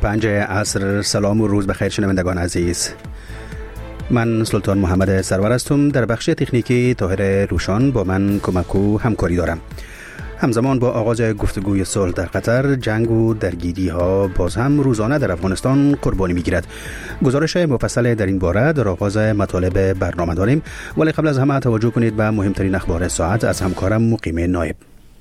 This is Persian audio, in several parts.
5 عصر. سلام و روز بخیر شنوندگان عزیز. من سلطان محمد سرور هستم. در بخش تکنیکی طاهر روشان با من کمک و همکاری دارم. همزمان با آغاز گفتگوی صلح در قطر، جنگ و درگیری ها باز هم روزانه در افغانستان قربانی میگیرد. گزارش مفصل در این باره در آغاز مطالب برنامه داریم، ولی قبل از همه توجه کنید به مهمترین اخبار ساعت از همکارم مقیم نایب.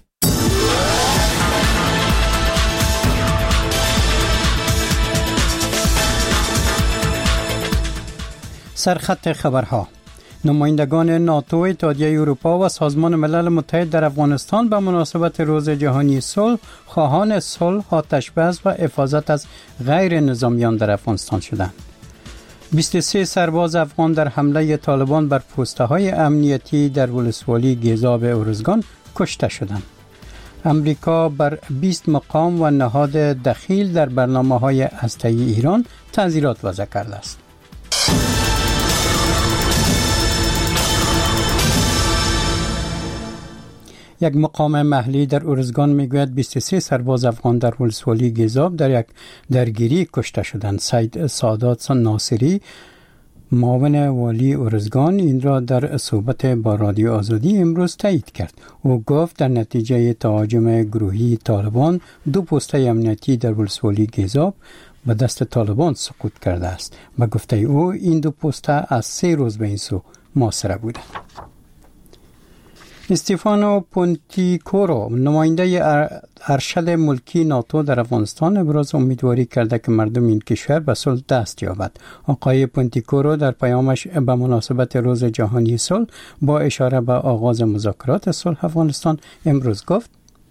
سرخط خبرها: نمایندگان ناتو، اتحادیه اروپا و سازمان ملل متحد در افغانستان به مناسبت روز جهانی صلح خواهان صلح، آتش‌بس و حفاظت از غیر نظامیان در افغانستان شدند. 23 سرباز افغان در حمله طالبان بر پست‌های امنیتی در ولسوالی گیزاب ارزگان کشته شدند. امریکا بر 20 مقام و نهاد دخیل در برنامه‌های هسته‌ای ایران تعزیرات وضع کرده است. یک مقام محلی در ارزگان میگوید 23 سرباز افغان در ولسوالی گیزاب در یک درگیری کشته شدند. سید سادات ناصری، معاون والی ارزگان، این را در صحبت با رادیو آزادی امروز تایید کرد. او گفت در نتیجه تهاجم گروهی طالبان 2 پست امنیتی در ولسوالی گیزاب به دست طالبان سقوط کرده است. به گفته او این 2 پست از 3 روز به این سو محاصره بودند. استیفانو پونتیکورو، نماینده ارشد ملکی ناتو در افغانستان، ابراز امیدواری کرده که مردم این کشور به صلح دست یابد. آقای پونتیکورو در پیامش به مناسبت روز جهانی صلح با اشاره به آغاز مذاکرات صلح افغانستان امروز گفت: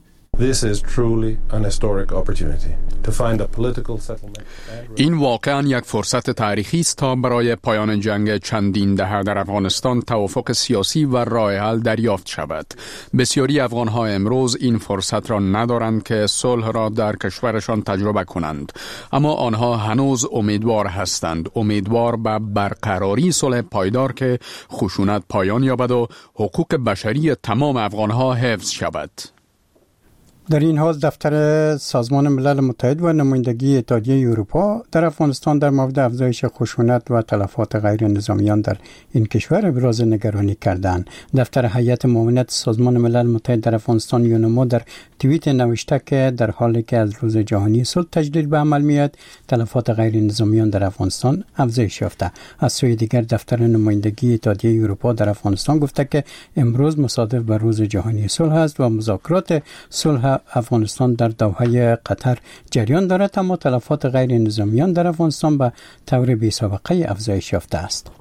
این واقعاً یک فرصت تاریخی است تا برای پایان جنگ چندین دهه در افغانستان توافق سیاسی و راه حل دریافت شود. بسیاری افغان‌ها امروز این فرصت را ندارند که صلح را در کشورشان تجربه کنند، اما آنها هنوز امیدوار هستند، امیدوار به برقراری صلح پایدار که خشونت پایان یابد و حقوق بشری تمام افغان‌ها حفظ شود. در این حال دفتر سازمان ملل متحد و نمایندگی اتحادیه اروپا در افغانستان در مورد افزایش خشونت و تلفات غیر نظامیان در این کشور ابراز نگرانی کردند. دفتر هیئت معاونت سازمان ملل متحد در افغانستان یونما در توییت نوشته که در حالی که از روز جهانی صلح تجدید به عمل میاد، تلفات غیر نظامیان در افغانستان افزایش یافته. از سوی دیگر دفتر نمایندگی اتحادیه اروپا در افغانستان گفته که امروز مصادف با روز جهانی صلح است و مذاکرات صلح افغانستان در دوحه قطر جریان دارد، اما تلفات غیر نظامیان در افغانستان به طور بی‌سابقه افزایش یافته است.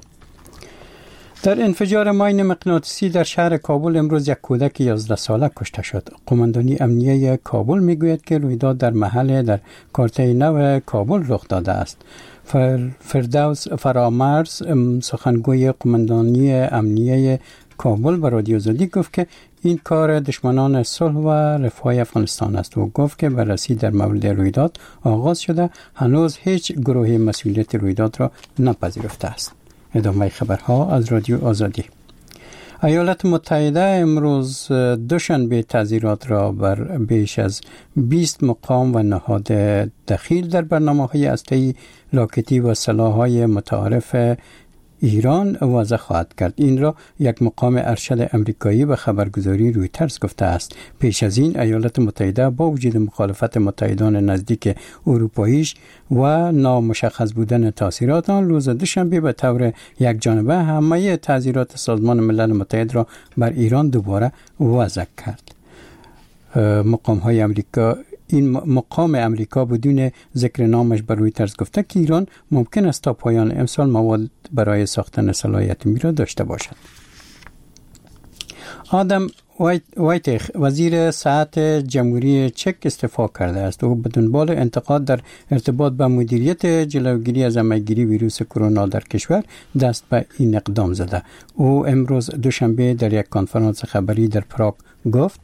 در انفجار ماین مغناطیسی در شهر کابل امروز یک کودک 11 ساله کشته شد. قماندانی امنیه کابل میگوید که رویداد در محل در کارته نو کابل رخ داده است. فردوس فرامرز، سخنگوی قماندانی امنیه کابل، به رادیو آزادی گفت که این کار دشمنان صلح و رفاه افغانستان است و گفت که بررسی در مورد رویداد آغاز شده، هنوز هیچ گروهی مسئولیت رویداد را نپذیرفته است. ادامه خبرها از رادیو آزادی. ایالات متحده امروز دوشنبه تعزیرات را بر بیش از 20 مقام و نهاد دخیل در برنامه‌های هسته‌ای، راکتی و سلاح‌های متعارف ایران وضع خواهد کرد. این را یک مقام ارشد امریکایی به خبرگزاری رویترز گفته است. پیش از این ایالات متحده با وجود مخالفت متحدان نزدیک اروپاییش و نامشخص بودن تاثیرات آن، روز دوشنبه به طور یک جانبه همه تعزیرات سازمان ملل متحد را بر ایران دوباره وضع کرد. مقام‌های امریکا این مقام امریکا بدون ذکر نامش بر رویترز گفته که ایران ممکن است تا پایان امسال مواد برای ساختن سلاح اتمی را داشته باشد. آدم وایتیخ، وزیر صحت جمهوری چک، استعفا کرده است. او به دنبال انتقاد در ارتباط با مدیریت جلوگیری از همه‌گیری ویروس کرونا در کشور دست به این اقدام زده. او امروز دوشنبه در یک کنفرانس خبری در پراگ گفت: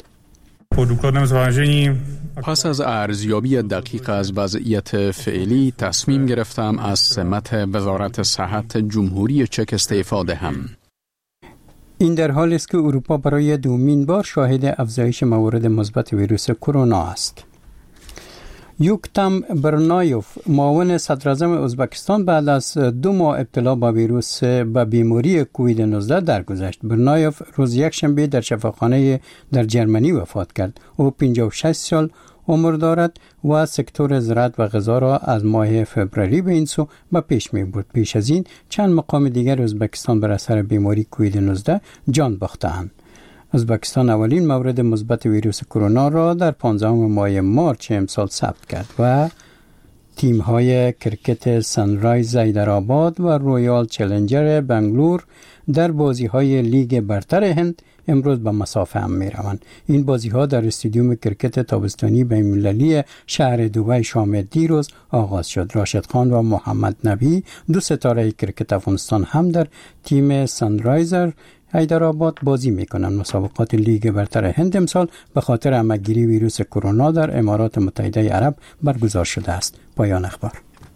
پس از ارزیابی دقیق از وضعیت فعلی تصمیم گرفتم از سمت وزارت صحت جمهوری چک استعفا دهم. این در حالی است که اروپا برای دومین بار شاهد افزایش موارد مثبت ویروس کرونا است. یوکتم برنایوف معاون صدراعظم ازبکستان بعد از 2 ماه ابتلا با ویروس به بیماری کووید 19 درگذشت. برنایوف روز یکشنبه در شفاخانه در جرمنی وفات کرد. او 56 سال عمر دارد و سکتور زراعت و غذا را از ماه فوریه به این سو به پیش می برد. پیش از این چند مقام دیگر ازبکستان بر اثر بیماری کووید 19 جان باختند. ازبکستان اولین مورد مثبت ویروس کرونا را در 15 ماه مارچ امسال ثبت کرد و تیم‌های کرکت سنرایز حیدرآباد و رویال چالنجر بنگلور در بازی‌های لیگ برتر هند امروز به مسافه هم می‌روند. این بازی‌ها در استادیوم کرکت تابستانی بین‌المللی شهر دبی شام دیروز آغاز شد. راشد خان و محمد نبی 2 ستاره کرکت افغانستان هم در تیم سنرایزر حیدرآباد بازی میکنند. مسابقات لیگ برتر هند امسال به خاطر همه‌گیری ویروس کرونا در امارات متحده عرب برگزار شده است. پایان اخبار.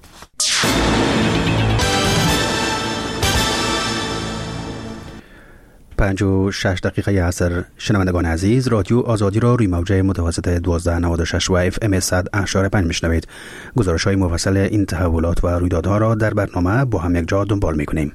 پنج و 6 دقیقه عصر. شنوندگان عزیز، رادیو آزادی را روی موج متوسط 1296 و FM 100.5 میشنوید. گزارش های مفصل این تحولات و رویدادها را در برنامه با هم یک جا دنبال میکنیم.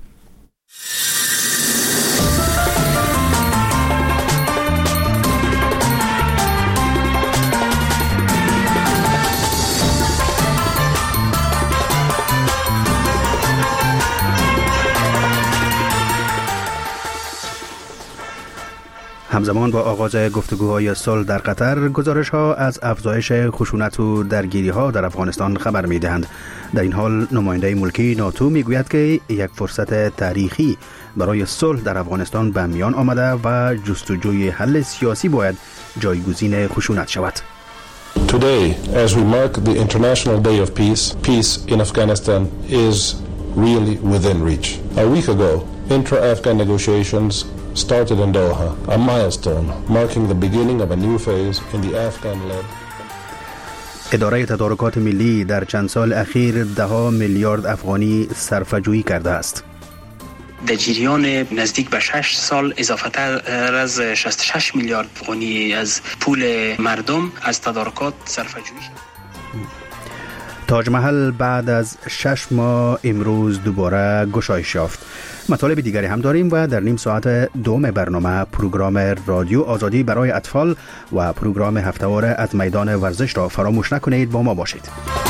همزمان با آغاز گفتگوهای صلح در قطر، گزارش‌ها از افزایش خشونت و درگیری‌ها در افغانستان خبر می‌دهند. در این حال نماینده ملکی ناتو می‌گوید که یک فرصت تاریخی برای صلح در افغانستان به میان آمده و جستجوی حل سیاسی باید جایگزین خشونت شود. Today, as we mark the International Day of Peace, peace in Afghanistan is really within reach. A week ago, intra-Afghan negotiations started in Doha, a milestone marking the beginning of a new phase in the Afghan-led. اداره تدارکات ملی در چند سال اخیر 10 میلیارد افغانی صرفه‌جویی کرده است. در جریان نزدیک به 6 سال اضافه تر از 66 میلیارد افغانی از پول مردم از تدارکات صرفه‌جویی شد. تاج محل بعد از 6 ماه امروز دوباره گشایش یافت. مطالب دیگری هم داریم و در نیم ساعت دوم برنامه پروگرام رادیو آزادی برای اطفال و پروگرام هفته‌واره از میدان ورزش را فراموش نکنید. با ما باشید.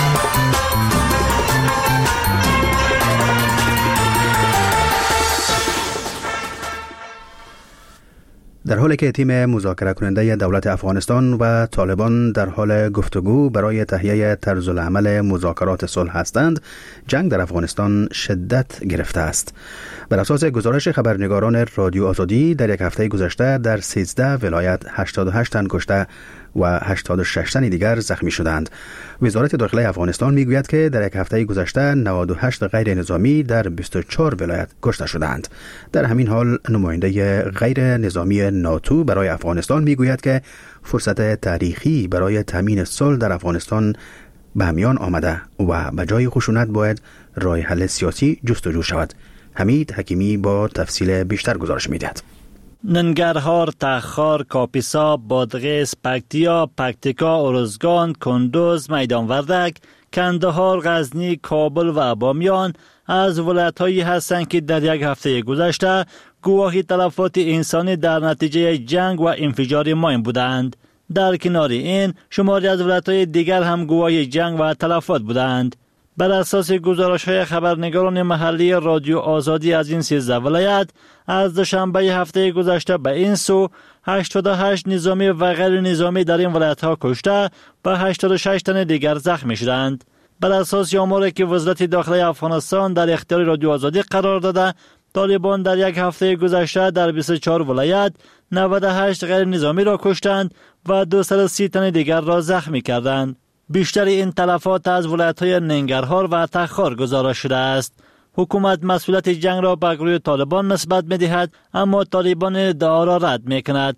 در حالی که تیم مذاکره کننده دولت افغانستان و طالبان در حال گفتگو برای تهیه طرز العمل مذاکرات صلح هستند، جنگ در افغانستان شدت گرفته است. بر اساس گزارش خبرنگاران رادیو آزادی، در یک هفته گذشته در 13 ولایت 88 تن کشته و 86 تن دیگر زخمی شدند. وزارت داخلی افغانستان میگوید که در یک هفته گذشته 98 غیر نظامی در 24 ولایت کشته شدند. در همین حال نماینده غیر نظامی ناتو برای افغانستان میگوید که فرصت تاریخی برای تامین صلح در افغانستان به میان آمده و به جای خشونت باید راه حل سیاسی جستجو شود. حمید حکیمی با تفصیل بیشتر گزارش می‌دهد. ننگرهار، تخار، کاپیسا، بادغیس، پکتیا، پکتیکا، ارزگان، کندوز، میدان وردک، کندهار، غزنی، کابل و بامیان از ولایت‌هایی هستند که در یک هفته گذشته گواهی تلفات انسانی در نتیجه جنگ و انفجار ماین بودند. در کنار این شماری از ولایت‌های دیگر هم گواهی جنگ و تلفات بودند. بر اساس گزارش‌های خبرنگاران محلی رادیو آزادی از این 13 ولایت، از دوشنبه هفته گذشته به این سو 88 نظامی و غیر نظامی در این ولایت‌ها کشته و 86 تن دیگر زخمی شدند. بر اساس آماری که وزارت داخلی افغانستان در اختیار رادیو آزادی قرار داده، طالبان در یک هفته گذشته در 24 ولایت 98 غیر نظامی را کشتند و 230 تن دیگر را زخمی کردند. بیشتر این تلفات از ولایت‌های ننگرهار و تخار گزارش شده است. حکومت مسئولیت جنگ را به گروه طالبان نسبت می‌دهد، اما طالبان ادعا را رد می‌کند.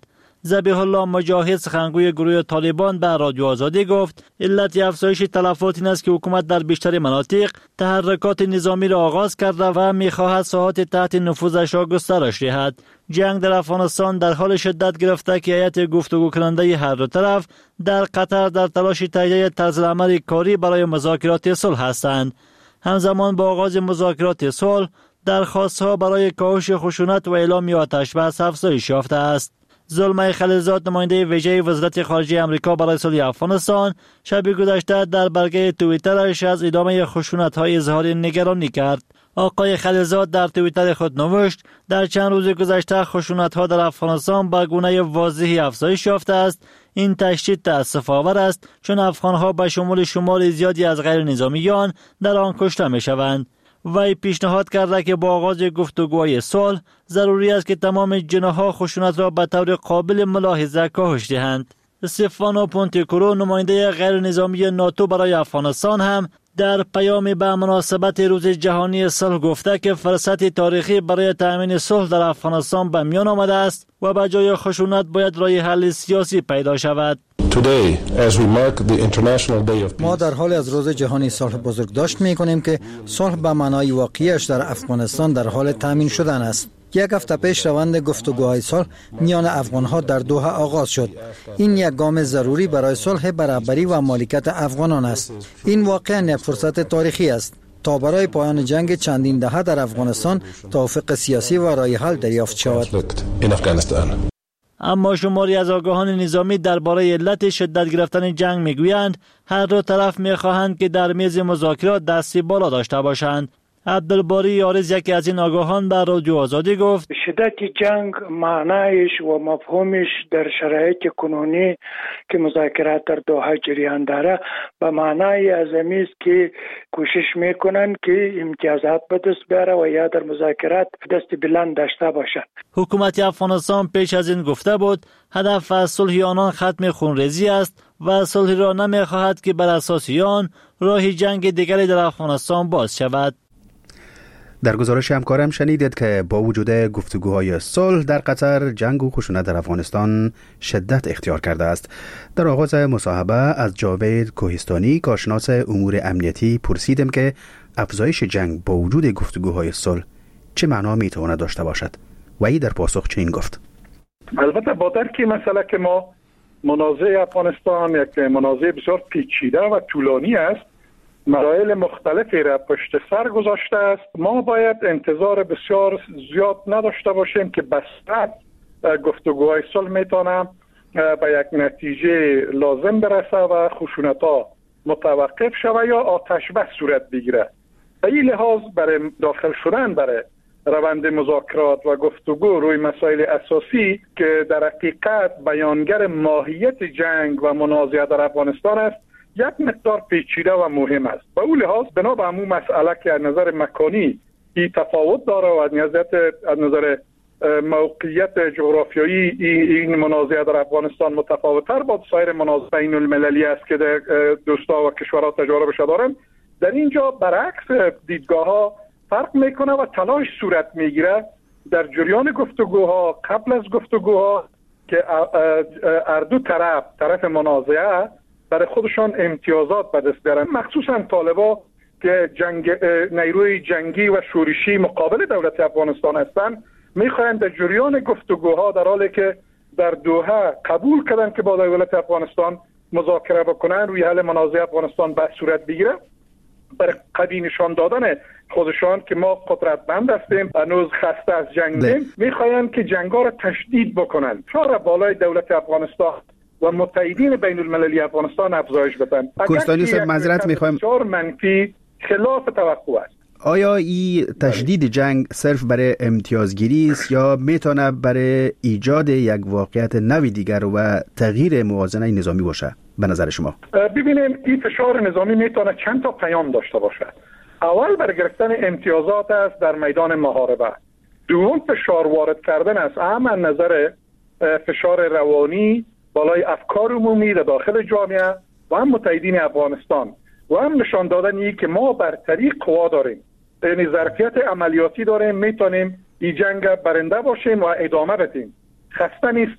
ذبیح الله مجاهد سخنگوی گروه طالبان به رادیو آزادی گفت علت افزایش تلفات این است که حکومت در بیشتر مناطق تحرکات نظامی را آغاز کرده و می‌خواهد ساحات تحت نفوذش را گسترش دهد. جنگ در افغانستان در حال شدت گرفته که هیئت گفتگو کننده هر دو طرف در قطر در تلاش تهیه طرزالعمل کاری برای مذاکرات صلح هستند. همزمان با آغاز مذاکرات صلح درخواست‌ها برای کاهش خشونت و اعلام آتش بس افزایش یافته است. زلمه خلیلزاد نماینده ویژه وزارت خارجه آمریکا برای صلح افغانستان شب گذشته در برگه توییترش از ادامه خشونت‌های اظهار نگرانی کرد. آقای خلیلزاد در توییتر خود نوشت در چند روز گذشته خشونت‌ها در افغانستان به گونه واضحی افزایش یافته است. این تشدید تأسف‌آور است چون افغان‌ها به شمول شمار زیادی از غیر نظامیان در آن کشته می‌شوند. وی پیشنهاد کرده که با آغاز گفتگوهای صلح ضروری است که تمام جناح‌ها خشونت را به طور قابل ملاحظه کاهش دهند. استفانو پونتیکورو نماینده غیر نظامی ناتو برای افغانستان هم در پیامی به مناسبت روز جهانی صلح گفته که فرصت تاریخی برای تأمین صلح در افغانستان به میان آمده است و به جای خشونت باید راه حل سیاسی پیدا شود. ما در حال از روز جهانی صلح بزرگداشت می‌کنیم که صلح به معنای واقعیش در افغانستان در حال تأمین شدن است. یک هفته پیش روند گفتگوهای صلح میان افغان‌ها در دوحه آغاز شد. این یک گام ضروری برای صلح برابری و مالکیت افغانان است. این واقعاً یک فرصت تاریخی است تا برای پایان جنگ چندین دهه در افغانستان توافق سیاسی و راه حل دریافت شود. اما شماری از آگاهان نظامی درباره علت شدت گرفتن جنگ میگویند هر دو طرف میخواهند که در میز مذاکرات دستی بالا داشته باشند. عبدالباری یارز یکی از این آگاهان به رادیو آزادی گفت شدت جنگ معنایش و مفهومش در شرایط کنونی که مذاکرات در دوحه جریان داره به معنای ازمی است که کوشش میکنن که امتیازات به دست بیاره و یا در مذاکرات دست بلند داشته باشند. حکومت افغانستان پیش از این گفته بود هدف از صلح آنان ختم خونریزی است و صلح را نمیخواهد که بر اساس آن راه جنگ دیگری در افغانستان باز شود. در گزارش همکارم شنیدید که با وجود گفتگوهای صلح در قطر جنگ و خشونت در افغانستان شدت اختیار کرده است. در آغاز مصاحبه از جاوید کوهستانی کارشناس امور امنیتی پرسیدم که افزایش جنگ با وجود گفتگوهای صلح چه معنا میتواند داشته باشد و ای در پاسخ چنین گفت. البته با درک مسئله که ما منازعه افغانستان یک منازعه بسیار پیچیده و طولانی است، مراحل مختلفی را پشت سر گذاشته است. ما باید انتظار بسیار زیاد نداشته باشیم که بسرعت گفتگوهای صلح میتونه به یک نتیجه لازم برسه و خشونت‌ها متوقف شود یا آتش بس صورت بگیره. به این لحاظ برای داخل شدن برای روند مذاکرات و گفتگو روی مسائل اساسی که در حقیقت بیانگر ماهیت جنگ و منازعه در افغانستان است یک مقدار پیچیده و مهم است. به اون لحاظ بنا به همون مسئله که از نظر مکانی این تفاوت داره و از نظر موقعیت جغرافیایی این منازعه در افغانستان متفاوت‌تر با سایر منازعه بین المللی است که دوستا و کشورها تجاربش دارن، در اینجا برعکس دیدگاه‌ها فرق میکنه و تلاش صورت میگیره در جریان گفتگوها قبل از گفتگوها که هر دو طرف منازعه برای خودشان امتیازات به دست بیارن، مخصوصا طالبا که نیروی جنگی و شورشی مقابل دولت افغانستان هستند میخواهند در جریان گفتگوها در حالی که در دوحه قبول کردن که با دولت افغانستان مذاکره بکنن روی حل منازعه افغانستان به صورت بگیره، برای قوی نشان دادن خودشان که ما قدرتمند هستیم هنوز خسته از جنگیم میخواهند که جنگا را تشدید بکنن، فشار بالای دولت افغانستان و متحدین بین المللی افغانستان افزایش بدن. کوهستانی صاحب معذرت میخوایم، بسیار منفی خلاف توقع است. آیا این تشدید جنگ صرف برای امتیازگیری است یا میتونه برای ایجاد یک واقعیت نوی دیگر و تغییر موازنه نظامی باشه به نظر شما؟ ببینیم این فشار نظامی میتونه چند تا پیام داشته باشه. اول برای گرفتن امتیازات است در میدان محاربه. دوم فشار وارد کردن است، اما نظر فشار روانی بالای افکار عمومی در داخل جامعه و هم متحدین افغانستان و هم نشان دادن که ما برتری قوا داریم، یعنی ظرفیت عملیاتی داریم، میتونیم این جنگ برنده باشیم و ادامه بدیم، خسته نیستیم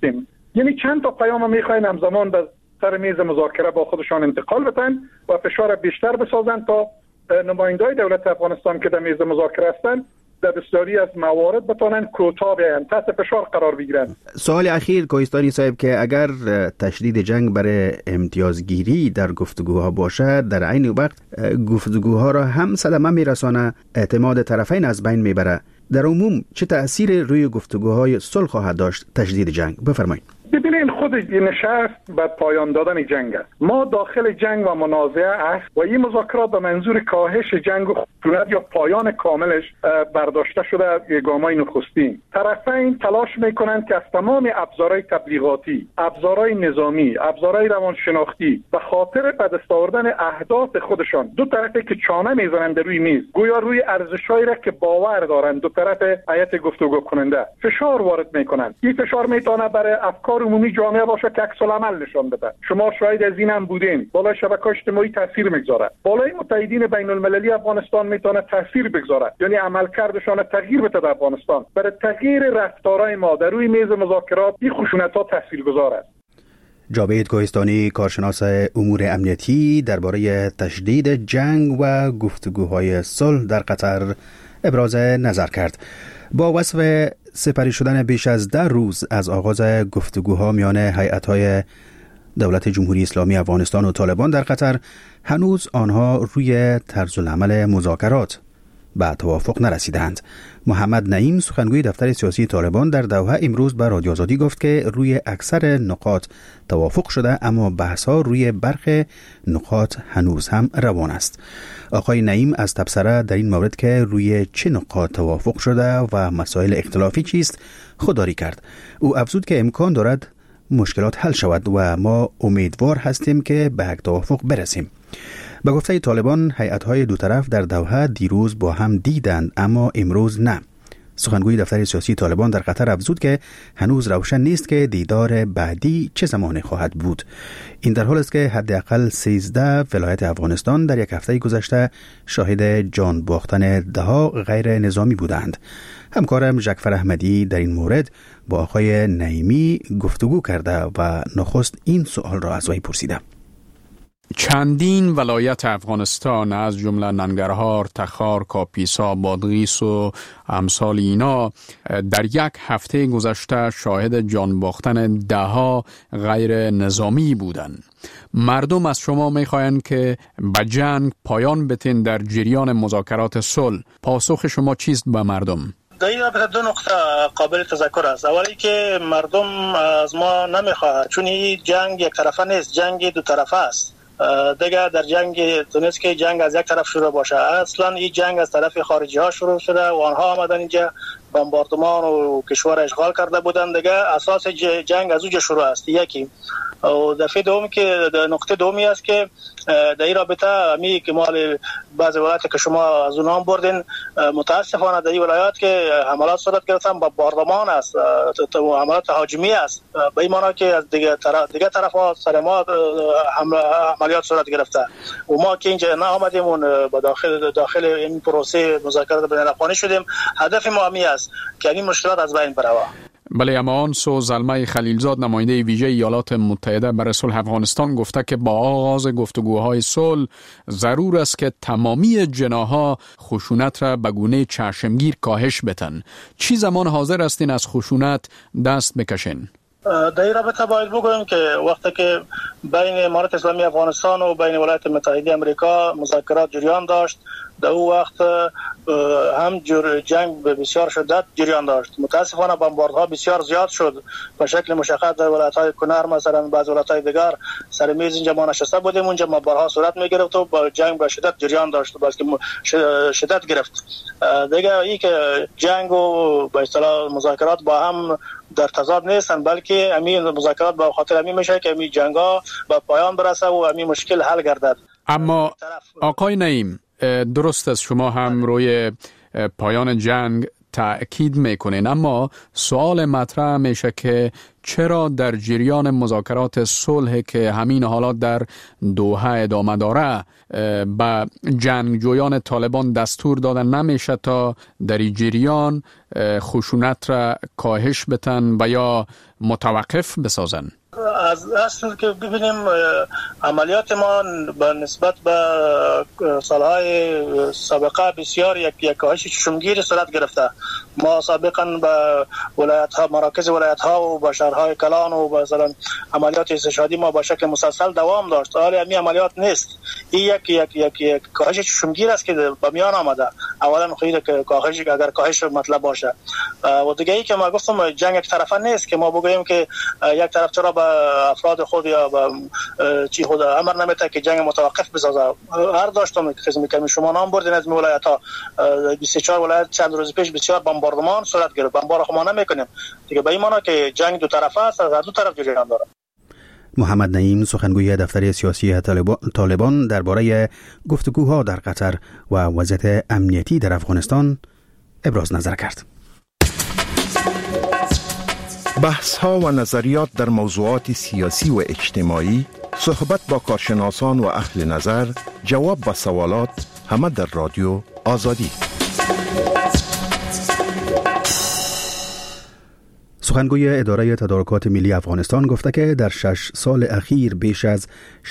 یعنی چند تا پیام میخواین همزمان به سر میز مذاکره با خودشان انتقال بدن و فشار بیشتر بسازن تا نمایندای دولت افغانستان که در میز مذاکره هستند در بسیاری از موارد بتونن کوتاه بیان، تحت فشار قرار بگیرن. سوال اخیر کوهستانی صاحب که اگر تشدید جنگ برای امتیازگیری در گفتگوها باشد، در عین وقت گفتگوها را هم صدمه میرسانه، اعتماد طرفین از بین میبره، در عموم چه تأثیر روی گفتگوهای صلح خواهد داشت تشدید جنگ؟ بفرمایید. ببینین خود نشست به پایان دادن جنگ است. ما داخل جنگ و منازعه است و این مذاکرات به منظور کاهش جنگ و خشونت یا پایان کاملش برداشته شده گامای نخستین. طرفین تلاش میکنند که از تمام ابزارهای تبلیغاتی، ابزارهای نظامی، ابزارهای روانشناختی به خاطر به دست آوردن اهداف خودشان دو طرفی که چانه میزنند روی میز، گویا روی ارزشهایی را که باور دارند دو طرف هیئت گفتگو کننده فشار وارد میکنند. این فشار میتونه برای افکار عمومی جامعه باشه که عکس العمل نشان بده. شما شاهد از این هم بودین. بالای شبکه‌های اجتماعی تاثیر میگذاره. بالای متحدین بین المللی افغانستان میتونه تاثیر بگذاره. یعنی عملکردشان تغییر بده در افغانستان. برای تغییر رفتارهای ما در روی میز مذاکرات این خشونت‌ها تاثیرگذار است. جاوید کوهستانی، کارشناس امور امنیتی، درباره تشدید جنگ و گفتگوهای صلح در قطر ابراز نظر کرد. با وصف سپری شدن بیش از 10 روز از آغاز گفتگوها میان هیئت‌های دولت جمهوری اسلامی افغانستان و طالبان در قطر، هنوز آنها روی طرز العمل مذاکرات به توافق نرسیدند. محمد نعیم، سخنگوی دفتر سیاسی طالبان، در دوحه امروز به رادیو آزادی گفت که روی اکثر نقاط توافق شده، اما بحث‌ها روی برخی نقاط هنوز هم روان است. آقای نعیم از تبصره در این مورد که روی چه نقاط توافق شده و مسائل اختلافی چیست خودداری کرد. او افزود که امکان دارد مشکلات حل شود و ما امیدوار هستیم که به یک توافق برسیم. به گفته طالبان، هیئت‌های دو طرف در دوحه دیروز با هم دیدند، اما امروز نه. سخنگوی دفتر سیاسی طالبان در قطر افزود که هنوز روشن نیست که دیدار بعدی چه زمانی خواهد بود. این در حال است که حداقل 13 ولایت افغانستان در یک هفته گذشته شاهد جان باختن ده‌ها غیر نظامی بودند. همکارم جعفر احمدی در این مورد با آقای نعیمی گفتگو کرده و نخست این سوال را از وی پرسیده. چندین ولایت افغانستان از جمله ننگرهار، تخار، کاپیسا، بادغیس و امثال اینا در یک هفته گذشته شاهد جان باختن ده‌ها غیر نظامی بودند. مردم از شما می‌خواهند که به جنگ پایان بدین در جریان مذاکرات صلح. پاسخ شما چیست به مردم؟ در این رابطه دو نقطه قابل تذکر است. اولی که مردم از ما نمی‌خواهند، چون این جنگ یک طرفه نیست، جنگ دو طرفه است. دیگه در جنگ تونست که جنگ از یک طرف شروع باشه. اصلا این جنگ از طرف خارجی ها شروع شده و آنها آمدن اینجا بمباردمان و کشور اشغال کرده بودن. دیگه اساس جنگ از اونجا شروع است. یکی و دفعه دوم که نقطه دومی است که در این رابطه امی که مال بعض ولایات که شما از اونها بردین، متاسفانه در این ولایات که حملات صورت گرفتن با باردمان است، حملات هاجمی است، به این معنی که از دیگه طرف ها سر ما عملیات صورت گرفته و ما که اینجا نه آمدیم و داخل این پروسه مذاکرات بین الافغانی شدیم. هدف ما همی است که این مشکلات از بین بره. بله، اما آنسو زلمه خلیلزاد، نماینده ویژه ایالات متحده برای صلح افغانستان، گفته که با آغاز گفتگوهای صلح ضرور است که تمامی جناح‌ها خشونت را به گونه چشمگیر کاهش بدن. چی زمان حاضر هستین از خشونت دست بکشین؟ در این رابطه باید بگویم که وقتی که بین امارات اسلامی افغانستان و بین ولایت متحده امریکا مذاکرات جریان داشت، در اون وقت هم جنگ به بسیار شدت جریان داشت. متاسفانه بمباردها بسیار زیاد شد به شکل مشخص در ولایت‌های کنر، مثلا بعض ولایت‌های دیگر سر میز اینجا ما نشسته بودیم، اونجا بمبارها صورت می‌گرفت و با جنگ به شدت جریان داشت، بلکه شدت گرفت. دیگه این که جنگ و به اصطلاح مذاکرات با هم در تضاد نیستن، بلکه همین مذاکرات با خاطر همین میشه که همین جنگ‌ها به پایان برسه و همین مشکل حل گردد. اما آقای نعیم، درست است شما هم روی پایان جنگ تأکید میکنین، اما سوال مطرح میشه که چرا در جریان مذاکرات صلح که همین حالات در دوحه ادامه داره به جنگجویان طالبان دستور دادن نمیشه تا در این جریان خشونت را کاهش بدن و یا متوقف بسازن؟ از اصل که ببینیم عملیات ما به نسبت به سالهای سابقه بسیار یک کاهش چشمگیر صورت گرفته. ما سابقا به ولایت ها، مراکز ولایت ها و به شهرهای کلان و مثلا عملیات استشهادی ما به شکل مسلسل دوام داشت. حالا همین عملیات نیست. این یک کاهش چشمگیر است که به میان آمده. اولا خیلی که کاهش، اگر کاهش مطلب باشه و دیگه ای که ما گفتم جنگ یک طرفه نیست که ما بگوییم که یک طرف چرا به افراد خود یا به چی خود امر نمیده که جنگ متوقف بسازه. هر داشتم که شما نام بردین از ولایت ها 24 ولایت چند روز پیش بسیار بمباردمان صورت گرفت. بمبار ما نمیکنیم دیگه، به این معنی که جنگ دو طرفه است، از دو طرف جریان داره. محمد نعیم سخنگوی دفتر سیاسی طالبان درباره گفتگوها در قطر و وضعیت امنیتی در افغانستان ابراز نظر کرد. بحث‌ها و نظریات در موضوعات سیاسی و اجتماعی، صحبت با کارشناسان و اهل نظر، جواب به سوالات، همه در رادیو آزادی. سخنگوی اداره تدارکات ملی افغانستان گفته که در 6 سال اخیر بیش از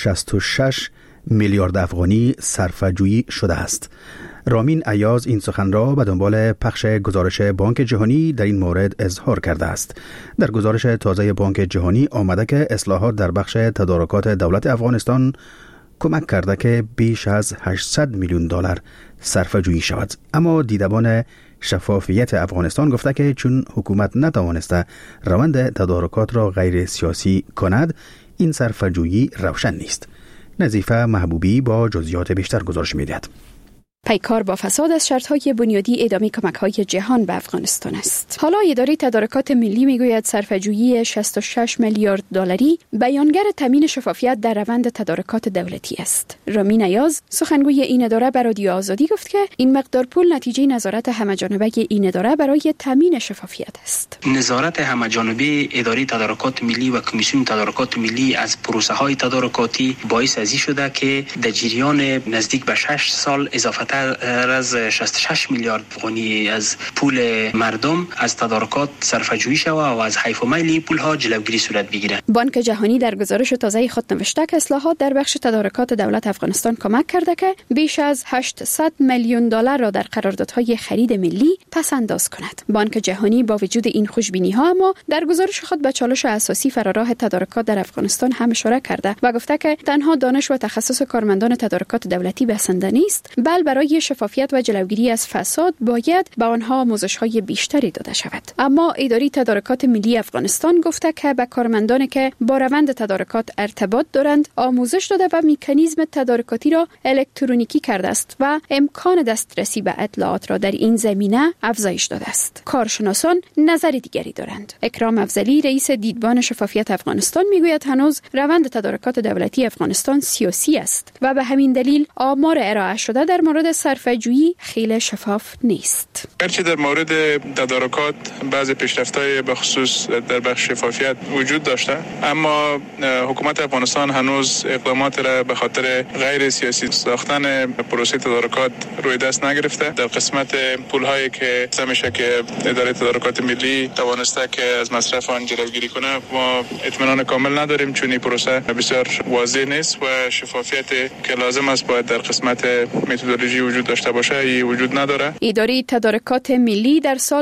66 میلیارد افغانی صرفه‌جویی شده است. رامین ایاز این سخن را به دنبال پخش گزارش بانک جهانی در این مورد اظهار کرده است. در گزارش تازه بانک جهانی آمده که اصلاحات در بخش تدارکات دولت افغانستان کمک کرده که بیش از 800 میلیون دلار صرفه‌جویی شود. اما دیدبان شفافیت افغانستان گفته که چون حکومت نتوانسته روند تدارکات را غیر سیاسی کند، این صرفه‌جویی روشن نیست. نظیفه محبوبی با جزئیات بیشتر گزارش می‌دهد. پیکار با فساد از شرط‌های بنیادی ادامه کمک‌های جهان به افغانستان است. حالا اداره تدارکات ملی میگوید صرفه‌جویی 66 میلیارد دلاری بیانگر تامین شفافیت در روند تدارکات دولتی است. رامین ایاز سخنگوی این اداره به رادیو آزادی گفت که این مقدار پول نتیجه نظارت همه‌جانبه این اداره برای تامین شفافیت است. نظارت همه‌جانبه اداره تدارکات ملی و کمیسیون تدارکات ملی از پروسه‌های تدارکاتی باعث ازی شده که در جریان نزدیک به 6 سال اضافه از 66 میلیارد افغانی از پول مردم از تدارکات صرفه‌جویی شود و از حیف و میل پول ها جلوگیری صورت بگیرد. بانک جهانی در گزارش تازه خود نوشته که اصلاحات در بخش تدارکات دولت افغانستان کمک کرده که بیش از 800 میلیون دلار را در قراردادهای خرید ملی پس انداز کند. بانک جهانی با وجود این خوشبینی ها اما در گزارش خود به چالش اساسی فراراه تدارکات در افغانستان هم اشاره کرده و گفته که تنها دانش و تخصص کارمندان تدارکات دولتی بسنده نیست، بلکه برای شفافیت و جلوگیری از فساد باید به آنها آموزش‌های بیشتری داده شود. اما اداره تدارکات ملی افغانستان گفته که به کارمندانی که با روند تدارکات ارتباط دارند آموزش داده و مکانیزم تدارکاتی را الکترونیکی کرده است و امکان دسترسی به اطلاعات را در این زمینه افزایش داده است. کارشناسان نظر دیگری دارند. اکرام افضلی رئیس دیدبان شفافیت افغانستان میگوید هنوز روند تدارکات دولتی افغانستان سیاسی است و به همین دلیل آمار ارائه شده در مورد صرفه‌جویی خیلی شفاف نیست. گرچه در مورد تدارکات بعضی پیشرفت‌های به خصوص در بخش شفافیت وجود داشته، اما حکومت افغانستان هنوز اقدامات را به خاطر غیر سیاسی ساختن پروسه تدارکات روی دست نگرفته. در قسمت پول‌هایی که میشه که اداره تدارکات ملی توانسته که از مصرف آن جلوگیری کنه، ما اطمینان کامل نداریم چون این پروسه بسیار واضح نیست و شفافیت که لازم است باید در قسمت متدولوژی وجود داشته باشه ای وجود نداره. اداره تدارکات ملی در سال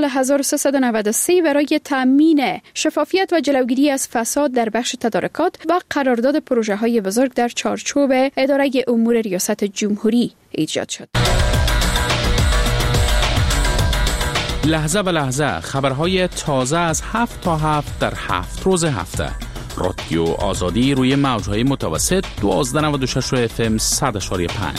1393 برای تامین شفافیت و جلوگیری از فساد در بخش تدارکات و قرارداد پروژه‌های بزرگ در چارچوب اداره امور ریاست جمهوری ایجاد شد. لحظه به لحظه خبرهای تازه از 7 تا 7 در 7 روز هفته. رادیو آزادی روی موج‌های متوسط 1296 FM 100.5.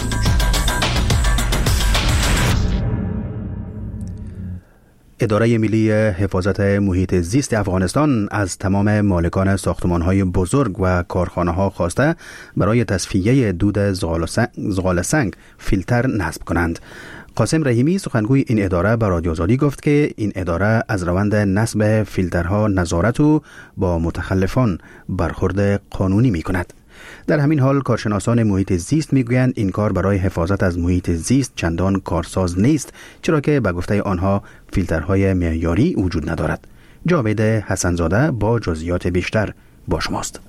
اداره ملی حفاظت محیط زیست افغانستان از تمام مالکان ساختمان‌های بزرگ و کارخانه‌ها خواسته برای تصفیه دود زغال سنگ فیلتر نصب کنند. قاسم رحیمی سخنگوی این اداره به رادیو آزادی گفت که این اداره از روند نصب فیلترها نظارت و با متخلفان برخورد قانونی می کند. در همین حال کارشناسان محیط زیست میگویند این کار برای حفاظت از محیط زیست چندان کارساز نیست، چرا که به گفته آنها فیلترهای معیاری وجود ندارد. جاوید حسنزاده با جزئیات بیشتر با شماست.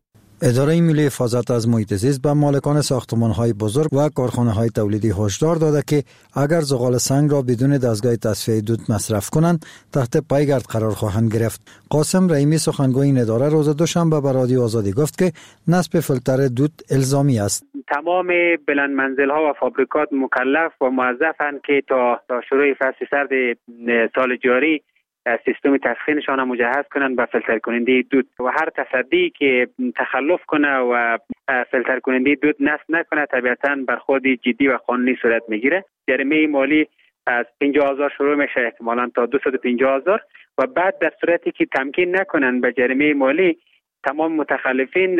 اداره ملی حفاظت از محیط زیست به مالکان ساختمان‌های بزرگ و کارخانه‌های تولیدی هشدار داده که اگر زغال سنگ را بدون دستگاه تصفیه دود مصرف کنند تحت پایگرد قرار خواهند گرفت. قاسم رحیمی سخنگوی این اداره روز دوشنبه به رادیو آزادی گفت که نصب فیلتر دود الزامی است. تمام بلند منزل‌ها و فابریکات مکلف و موظفند که تا شروع فصل سرد سال جاری سیستم تسخینشان مجهز کنند به فیلتر کننده دود و هر تصدی که تخلف کنه و فیلتر کننده دود نصب نکنه طبیعتاً برخورد جدی و قانونی صورت میگیره. جریمه مالی از 50,000 شروع میشه احتمالاً تا 250,000 و بعد در صورتی که تمکین نکنن به جریمه مالی تمام متخلفین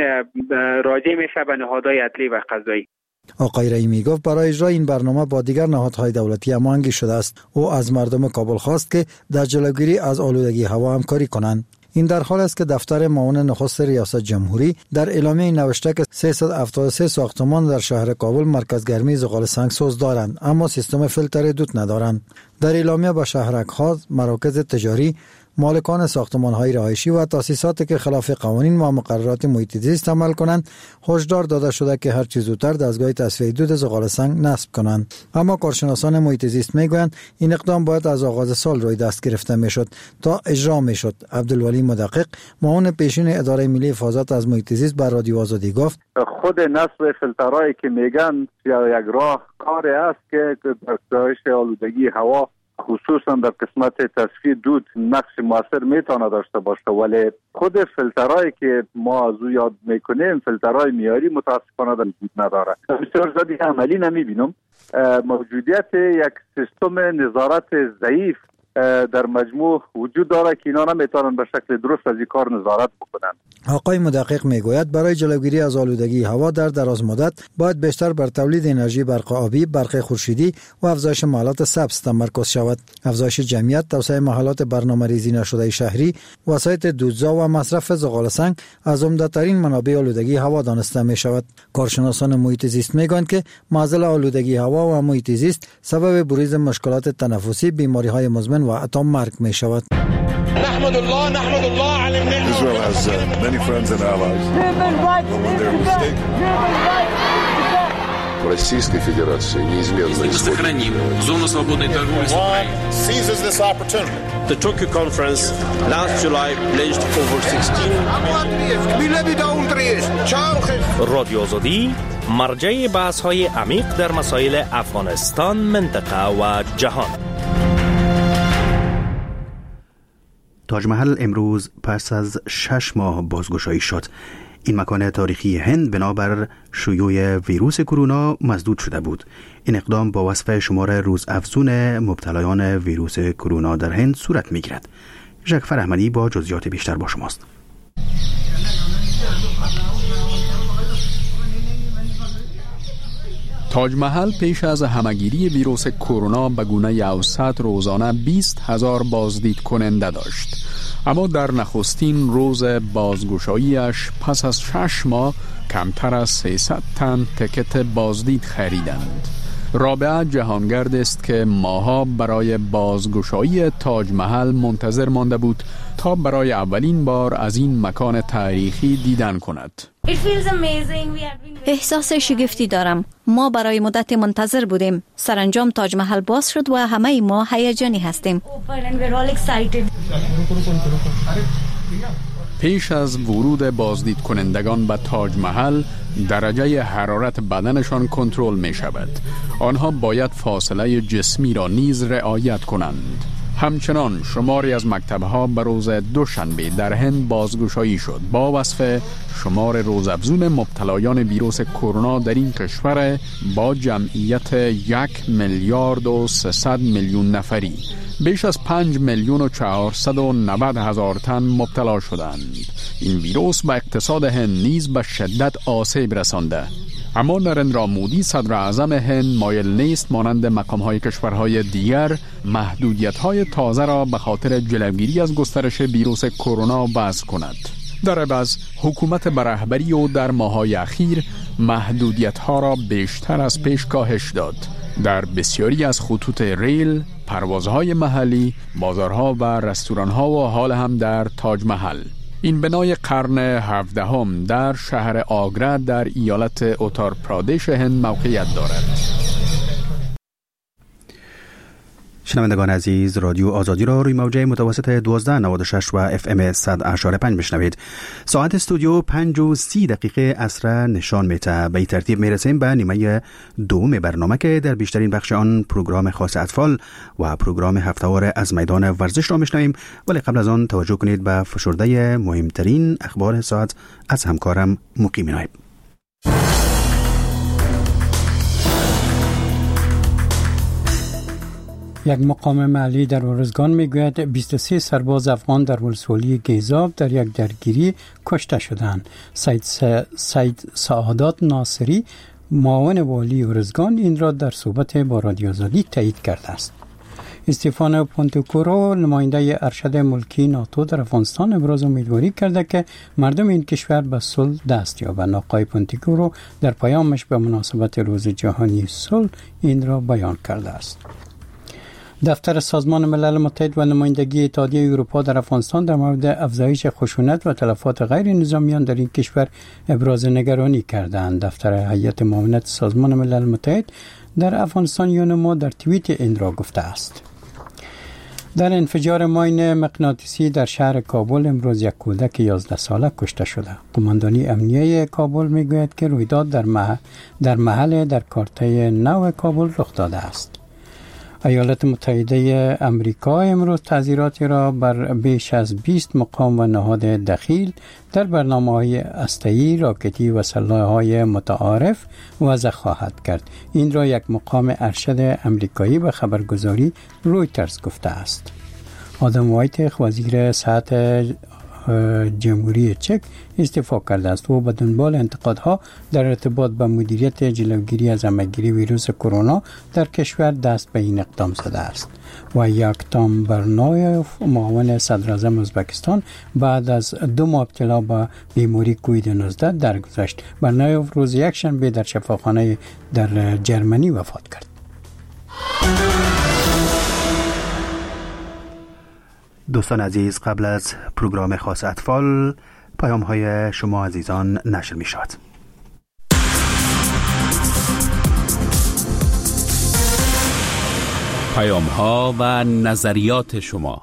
راجع میشه به نهادهای عدلی و قضایی. آقای رحیمی گفت برای اجرای این برنامه با دیگر نهادهای دولتی هماهنگی شده است. او از مردم کابل خواست که در جلوگیری از آلودگی هوا همکاری کنند. این در حال است که دفتر معاون نخست ریاست جمهوری در اعلامیه نوشته که 373 ساختمان در شهر کابل مرکز گرمی زغال سنگ سوز دارند اما سیستم فیلتر دود ندارند. در اعلامیه با شهرک‌ها، مراکز تجاری، مالکان ساختمان‌های رهایشی و تأسیساتی که خلاف قوانین و مقررات محیط زیست عمل کنند هشدار داده شده که هر چه زودتر دستگاه تصفیه دود زغال سنگ نصب کنند. اما کارشناسان محیط زیست میگویند این اقدام باید از آغاز سال روی دست گرفته میشد تا اجرا میشد. عبدالولی مدقق معاون پیشین اداره ملی حفاظت از محیط زیست بر رادیو آزادی گفت خود نصب فیلترهایی که میگن یک راه کاری است که در کاهش آلودگی هوا خصوصا در قسمت تصفیه دود نقش موثر میتونه داشته باشه، ولی خود فیلترهایی که ما از او یاد میکنیم فیلترهای معیاری متاسفانه وجود نداره. بسیار زیادی عملی نمیبینم. موجودیت یک سیستم نظارت ضعیف در مجموع وجود داره که اینا نمیتونن به شکل درست از این کار نظارت بکنن. آقای مدقق میگوید برای جلوگیری از آلودگی هوا در دراز مدت باید بیشتر بر تولید انرژی برق آبی، برق خورشیدی و افزایش محلات سبز تمرکز شود. افزایش جمعیت، توسعه محلات برنامه‌ریزی نشده شهری، وسایط دودزا و مصرف زغال سنگ از عمده‌ترین منابع آلودگی هوا دانسته می شود. کارشناسان محیط زیست میگویند که معضل آلودگی هوا و محیط زیست سبب بروز مشکلات تنفسی، بیماری‌های مزمن و حتی مرگ می شود. Israel has many friends and allies. В Российской Федерации неизменно сохраним зону свободной торговли с Украиной. Seizes this opportunity. The Tokyo conference last July pledged over 16. رادیو آزادی مرجع بحث‌های عمیق در مسائل افغانستان، منطقه و جهان. تاج محل امروز پس از 6 ماه بازگشایی شد. این مکان تاریخی هند بنابر شیوع ویروس کرونا مسدود شده بود. این اقدام با وصف شمار روزافزون مبتلایان ویروس کرونا در هند صورت می‌گیرد. ژکفر احمدی با جزئیات بیشتر با شماست. تاج محل پیش از همهگیری ویروس کرونا به گونه اوسط روزانه 20,000 بازدید کننده داشت، اما در نخستین روز بازگشاییش پس از 6 ماه کمتر از 300 تن تکت بازدید خریدند. رابعه جهانگرد است که ماها برای بازگشایی تاج محل منتظر مانده بود تا برای اولین بار از این مکان تاریخی دیدن کند. احساس شگفتی دارم. ما برای مدت منتظر بودیم. سرانجام تاج محل باز شد و همه ما هیجانی هستیم. پیش از ورود بازدید کنندگان به تاج محل درجه حرارت بدنشان کنترل می شود. آنها باید فاصله جسمی را نیز رعایت کنند. همچنان شماری از مکتب‌ها به روز دوشنبه در هند بازگشایی شد با وصف شمار روزافزون مبتلایان ویروس کرونا در این کشور با جمعیت 1,300,000,000 نفری. بیش از 5,490,000 تن مبتلا شدند. این ویروس به اقتصاد هند نیز به شدت آسیب رسانده. اما نرندرا مودی صدر اعظم هند مایل نیست مانند مقام‌های کشورهای دیگر محدودیت‌های تازه را به خاطر جلوگیری از گسترش ویروس کرونا وضع کند. در عوض حکومت به رهبری او در ماه‌های اخیر محدودیت‌ها را بیشتر از پیش کاهش داد. در بسیاری از خطوط ریل، پروازهای محلی، بازارها و رستوران‌ها و حال هم در تاج محل. این بنای قرن 17 در شهر آگرا در ایالت اتار پرادیش هند موقعیت دارد. شنوندگان عزیز، رادیو آزادی را روی موجه متوسط 1296 و FM 100.5 بشنوید. ساعت استودیو 5:30 عصر نشان میده. به این ترتیب میرسیم به نیمه دوم برنامه که در بیشترین بخش آن پروگرام خاص اطفال و پروگرام هفته‌وار از میدان ورزش را میشنویم، ولی قبل از آن توجه کنید به فشرده مهمترین اخبار ساعت از همکارم مقیم نایب. یک مقام محلی در ارزگان میگوید 23 سرباز افغان در ولسوالی گیزاب در یک درگیری کشته شدند. سید سعادت ناصری معاون والی ارزگان این را در صحبت با رادیو آزادی تایید کرده است. استفانو پونتوکورو نماینده ارشد ملکی ناتو در افغانستان ابراز امیدواری کرده که مردم این کشور به صلح دست یابند. آقای پونتوکورو در پیامش به مناسبت روز جهانی صلح این را بیان کرده است. دفتر سازمان ملل متحد و نمایندگی اتحادیه اروپا در افغانستان در مورد افزایش خشونت و تلفات غیر نظامیان در این کشور ابراز نگرانی کردند. دفتر هیئت معاونت سازمان ملل متحد در افغانستان یونما در توییت این را گفته است. در انفجار ماین مغناطیسی در شهر کابل امروز یک کودک 11 ساله کشته شده. قماندانی امنیه کابل میگوید که رویداد در محل در کارته نو کابل رخ داده است. ایالات متحده امریکا امروز تعزیراتی را بر بیش از 20 مقام و نهاد دخیل در برنامه‌های هسته‌ای، راکتی و سلاح‌های متعارف وضع خواهد کرد. این را یک مقام ارشد امریکایی به خبرگزاری رویترز گفته است. آدم وایتخ وزیر صحت جمهوری چک استعفا کرده است. او به دنبال انتقادها در ارتباط با مدیریت جلوگیری از همه‌گیری ویروس کرونا در کشور دست به این اقدام زده است. و یاکتام برنایوف معاون صدر اعظم ازبکستان بعد از 2 ماه ابتلا به بیماری کووید 19 درگذشت. برنایوف روز یکشنبه در شفاخانه در جرمنی وفات کرد. دوستان عزیز، قبل از پروگرام خاص اطفال پیام های شما عزیزان نشر می شود. پیام ها و نظریات شما.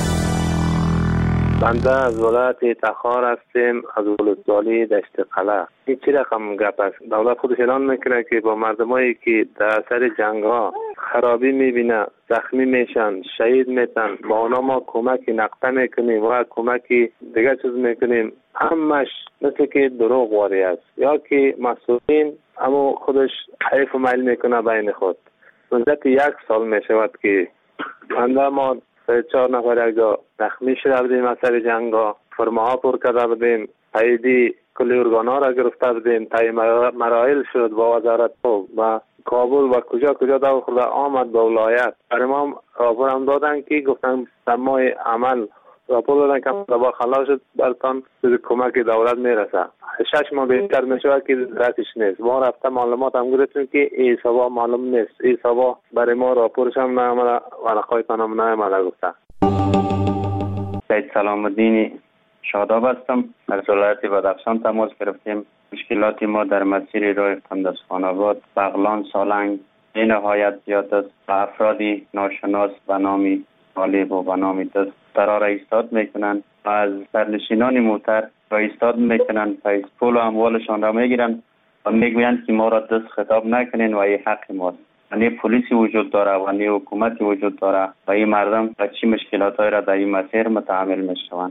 بنده از ولایت تخار هستیم، از ولسوالی دشت قلعه. این چی رقم گپ است؟ دولت خودش اعلان میکنه که با مردمایی که در اثر جنگ ها خرابی میبینه، زخمی میشن، شهید میشن، با اونا ما کمکی نقطه میکنیم و کمکی دیگه چیز میکنیم. همش مثل که دروغ واری است، یا که مسئولین اما خودش حیف و میل میکنه بین خود. مدت 1 سال میشود که بنده ما 4 نفر یک جا زخمی شده بودیم از سر جنگ ها، فرماها پر کرده بودیم، تاییدی کلی ارگانا را گرفته بودیم، تایی مراحل شد با وزارت و کابل و کجا دو خورده آمد به ولایت. برای ما راپور هم دادن که گفتن سمای عمل راپور دادن که با خلاص شد برتان کمک دولت میرسه. 6 ماه بهتر میشه که راتش نیست. ما رفته معلومات هم گرفتیم که این سوا معلوم نیست. این سوا برای ما راپورش هم نامده و رقایتان هم نامده گفته. سید سلام الدین شاداب هستم. از ولایت بدخشان تماس گرفتیم. مشکلات ما در مسیر راه قندزخان‌آباد، بغلان، سالنگ نهایت زیاد است و افرادی ناشناس به نام طالب و به نام دست قرار ایستاد میکنند و از سرنشینان موتر را ایستاد میکنند و پول و اموالشان را میگیرند و میگویند که ما را دست خطاب نکنین و این حق ماست. نه پلیسی وجود داره و نه حکومتی وجود داره و این مردم و چی مشکلاتایی را در این مسیر متحمل میشوند.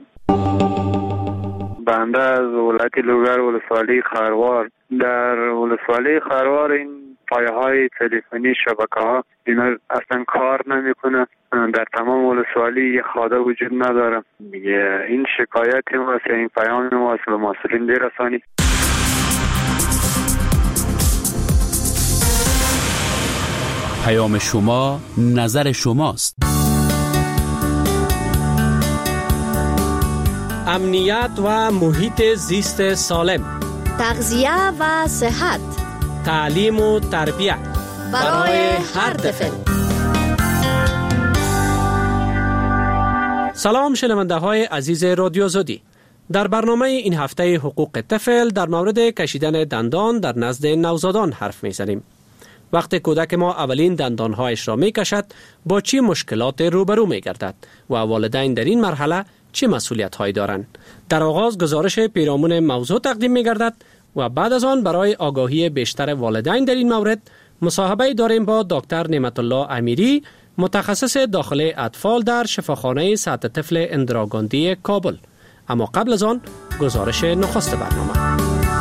بنده از ولایت لوگر ولسوالی خروار. در ولسوالی خروار این پایه های تلفنی شبکه ها اینا اصلا کار نمیکنه. در تمام ولسوالی یه خاده وجود نداره. این شکایت ما است، این پیام ما است به مسئولین برسانید. پیام شما نظر شماست. امنیت و محیط زیست سالم، تغذیه و صحت، تعلیم و تربیت برای هر طفل. سلام شنونده های عزیز رادیو آزادی. در برنامه این هفته حقوق طفل در مورد کشیدن دندان در نزد نوزادان حرف می‌زنیم. وقتی کودک ما اولین دندانهایش را می‌کشد با چه مشکلات روبرو می‌گردد و والدین در این مرحله چه مسئولیت‌هایی دارند؟ در آغاز گزارش پیرامون موضوع تقدیم می‌گردد و بعد از آن برای آگاهی بیشتر والدین در این مورد مصاحبه داریم با دکتر نعمت الله امیری، متخصص داخل اطفال در شفاخانه سطح طفل اندراگاندی کابل. اما قبل از آن گزارش نخست برنامه.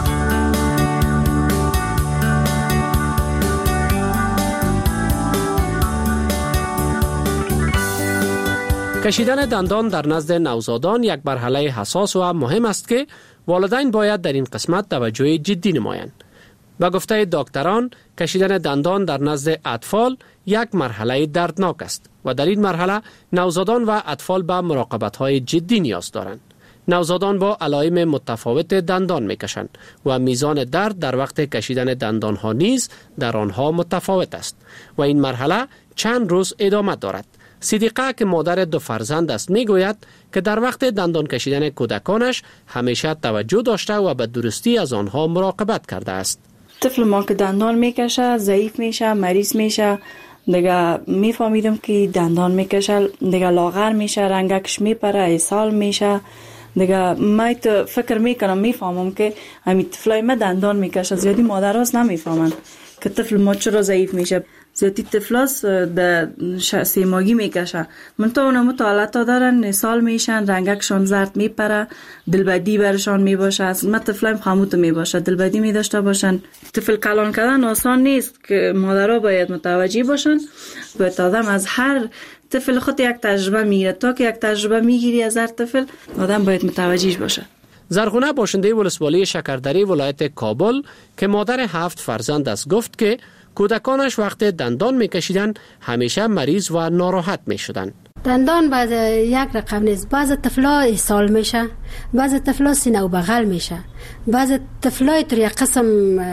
کشیدن دندان در نزد نوزادان یک مرحله حساس و مهم است که والدین باید در این قسمت توجه جدی نمایند. با گفته دکتران، کشیدن دندان در نزد اطفال یک مرحله دردناک است و در این مرحله نوزادان و اطفال به مراقبت‌های جدی نیاز دارند. نوزادان با علائم متفاوت دندان میکشند و میزان درد در وقت کشیدن دندانها نیز در آنها متفاوت است و این مرحله چند روز ادامه دارد. صدیقه که مادر 2 فرزند است میگوید که در وقت دندان کشیدن کودکانش همیشه توجه داشته و به درستی از آنها مراقبت کرده است. طفل ما که دندان میکشه ضعیف میشه، مریض میشه، دیگه میفهمیدم که دندان میکشه، دیگه لاغر میشه، رنگکش میپره، اسهال میشه. دیگه من فکر میکنم میفهمم که همین طفلای ما دندان میکشه. زیادی مادرها نمیفهمن که طفل ما چرا ضعیف میشه. زیادی طفلاس در 3 ماهگی میکشه. من تو اونم مطالعات دارن، اسهال میشن، رنگکشان زرد میپره، دلبدی برشان میباشه. من طفلایم خموت میباشه، دلبدی میداشته باشن. طفل کلان کردن آسان نیست که مادرها باید متوجه باشن. باید آدم از هر طفل خود یک تجربه میگیره. تا که یک تجربه میگیری از هر طفل، آدم باید متوجه باشه. زرغونه باشنده ولسوالی شکردری ولایت کابل که مادر 7 فرزند است گفت که کودکانش وقت دندان میکشیدن همیشه مریض و ناراحت میشدن. دندان بعد یک رقم نیست. بعض طفلا اسهال میشه، بعض طفلا سینه و بغل میشه، بعض طفلا تو یک قسم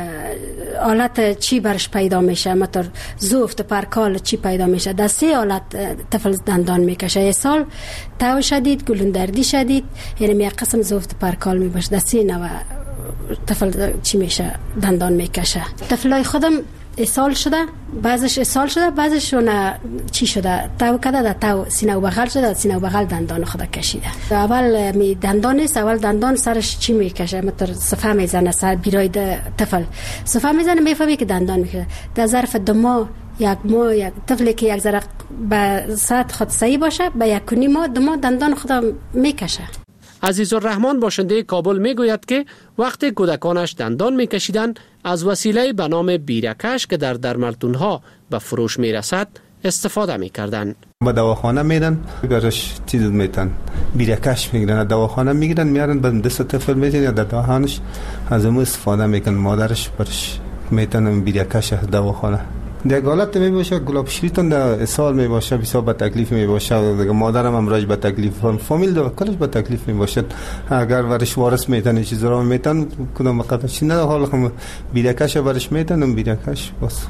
حالت چی برش پیدا میشه، مثلا زفت پرکال چی پیدا میشه. در 3 حالت طفل دندان میکشه. اسهال، تو شدید، گلوندردی شدید، یعنی یک قسم زفت پرکال میباشه. در 3 نوع طفل چی میشه دندان میکشه. طفلای خودم اسهال شده، بعضش اسهال شده، بعضش چی شده، تو کده تو سینه و بغل شده، سینه و بغل دندان خود کشیده. اول می دندان نیست، اول دندان سرش چی میکشه، مثلا صفحه میزنه سر بیرای طفل صفحه میزنه، میفهمی که دندان میکشه. در ظرف 2 ماه، 1 ماه، یک طفلی که یک ذره به سطح خود صحیح باشه، به 1.5 ماه 2 ماه دندان خود میکشه. عزیزالرحمن باشنده کابل میگوید که وقتی کودکانش دندان میکشیدن از وسیله به نام بیرکش که در درملتونها به فروش میرسد استفاده میکردن. با دواخانه میدن، گرش چیز میتن بیرکش میگیرن، دواخانه میگیرن میارن به دست طفل میزنن یا در دهانش، از اون استفاده میکنن. مادرش برش میتن بیرکش دواخانه. در حالت می باشه گلاب شیریتون در اسهال می باشه، بسیار با تکلیف می باشه. دیگه مادرم امراج با تکلیف، فامیل دو کلش با تکلیف می باشد. اگر ورش وارث میتن چیز را میتن کدام وقتش نه حال خم بیرکش ورش میتن بیرکش بس.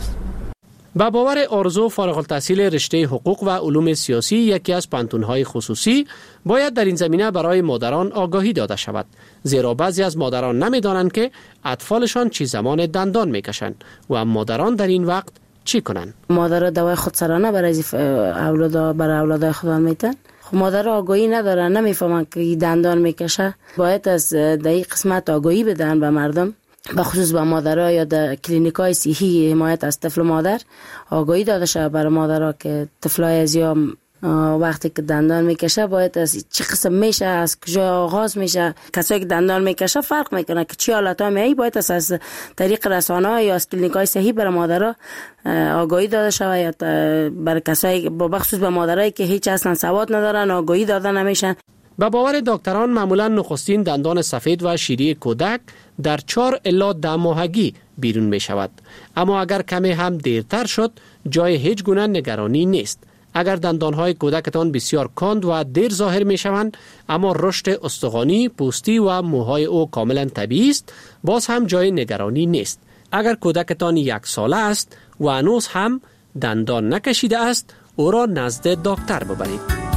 با باور آرزو فارغ التحصیل رشته حقوق و علوم سیاسی یکی از پانتون‌های خصوصی باید در این زمینه برای مادران آگاهی داده شود، زیرا بعضی از مادران نمی‌دانند که اطفالشان چه زمان دندان میکشند و مادران در این وقت چی کنند. مادرها دوای خودسرانه برای اولاد خود میتن. خب مادر آگاهی ندارن، نمیفهمن که دندان میکشه. باید از در این قسمت آگاهی بدن به مردم، به خصوص به مادرها یا در کلینیکای صحی حمایت از طفل مادر آگاهی داده شده برای مادرها که طفلای از یا وقتی که دندان میکشه باید از چه قسم میشه، از کجا آغاز میشه. کسایی که دندان میکشه فرق میکنه که چه حالتها میایی، باید از طریق رسانه‌ها یا از کلینیکای صحی برای مادرها آگاهی داده شده یا برای کسایی به خصوص به مادرایی که هیچ اصلا سواد ندارن آگاهی داده نمیشن. به باور دکتران معمولا نخستین دندان سفید و شیری کودک در 4 الی 10 ماهگی بیرون می شود. اما اگر کمی هم دیرتر شد جای هیچ گونه نگرانی نیست. اگر دندانهای کودکتان بسیار کند و دیر ظاهر می شوند اما رشد استخوانی، پوستی و موهای او کاملا طبیعی است، باز هم جای نگرانی نیست. اگر کودکتان 1 ساله است و هنوز هم دندان نکشیده است، او را نزد دکتر ببرید.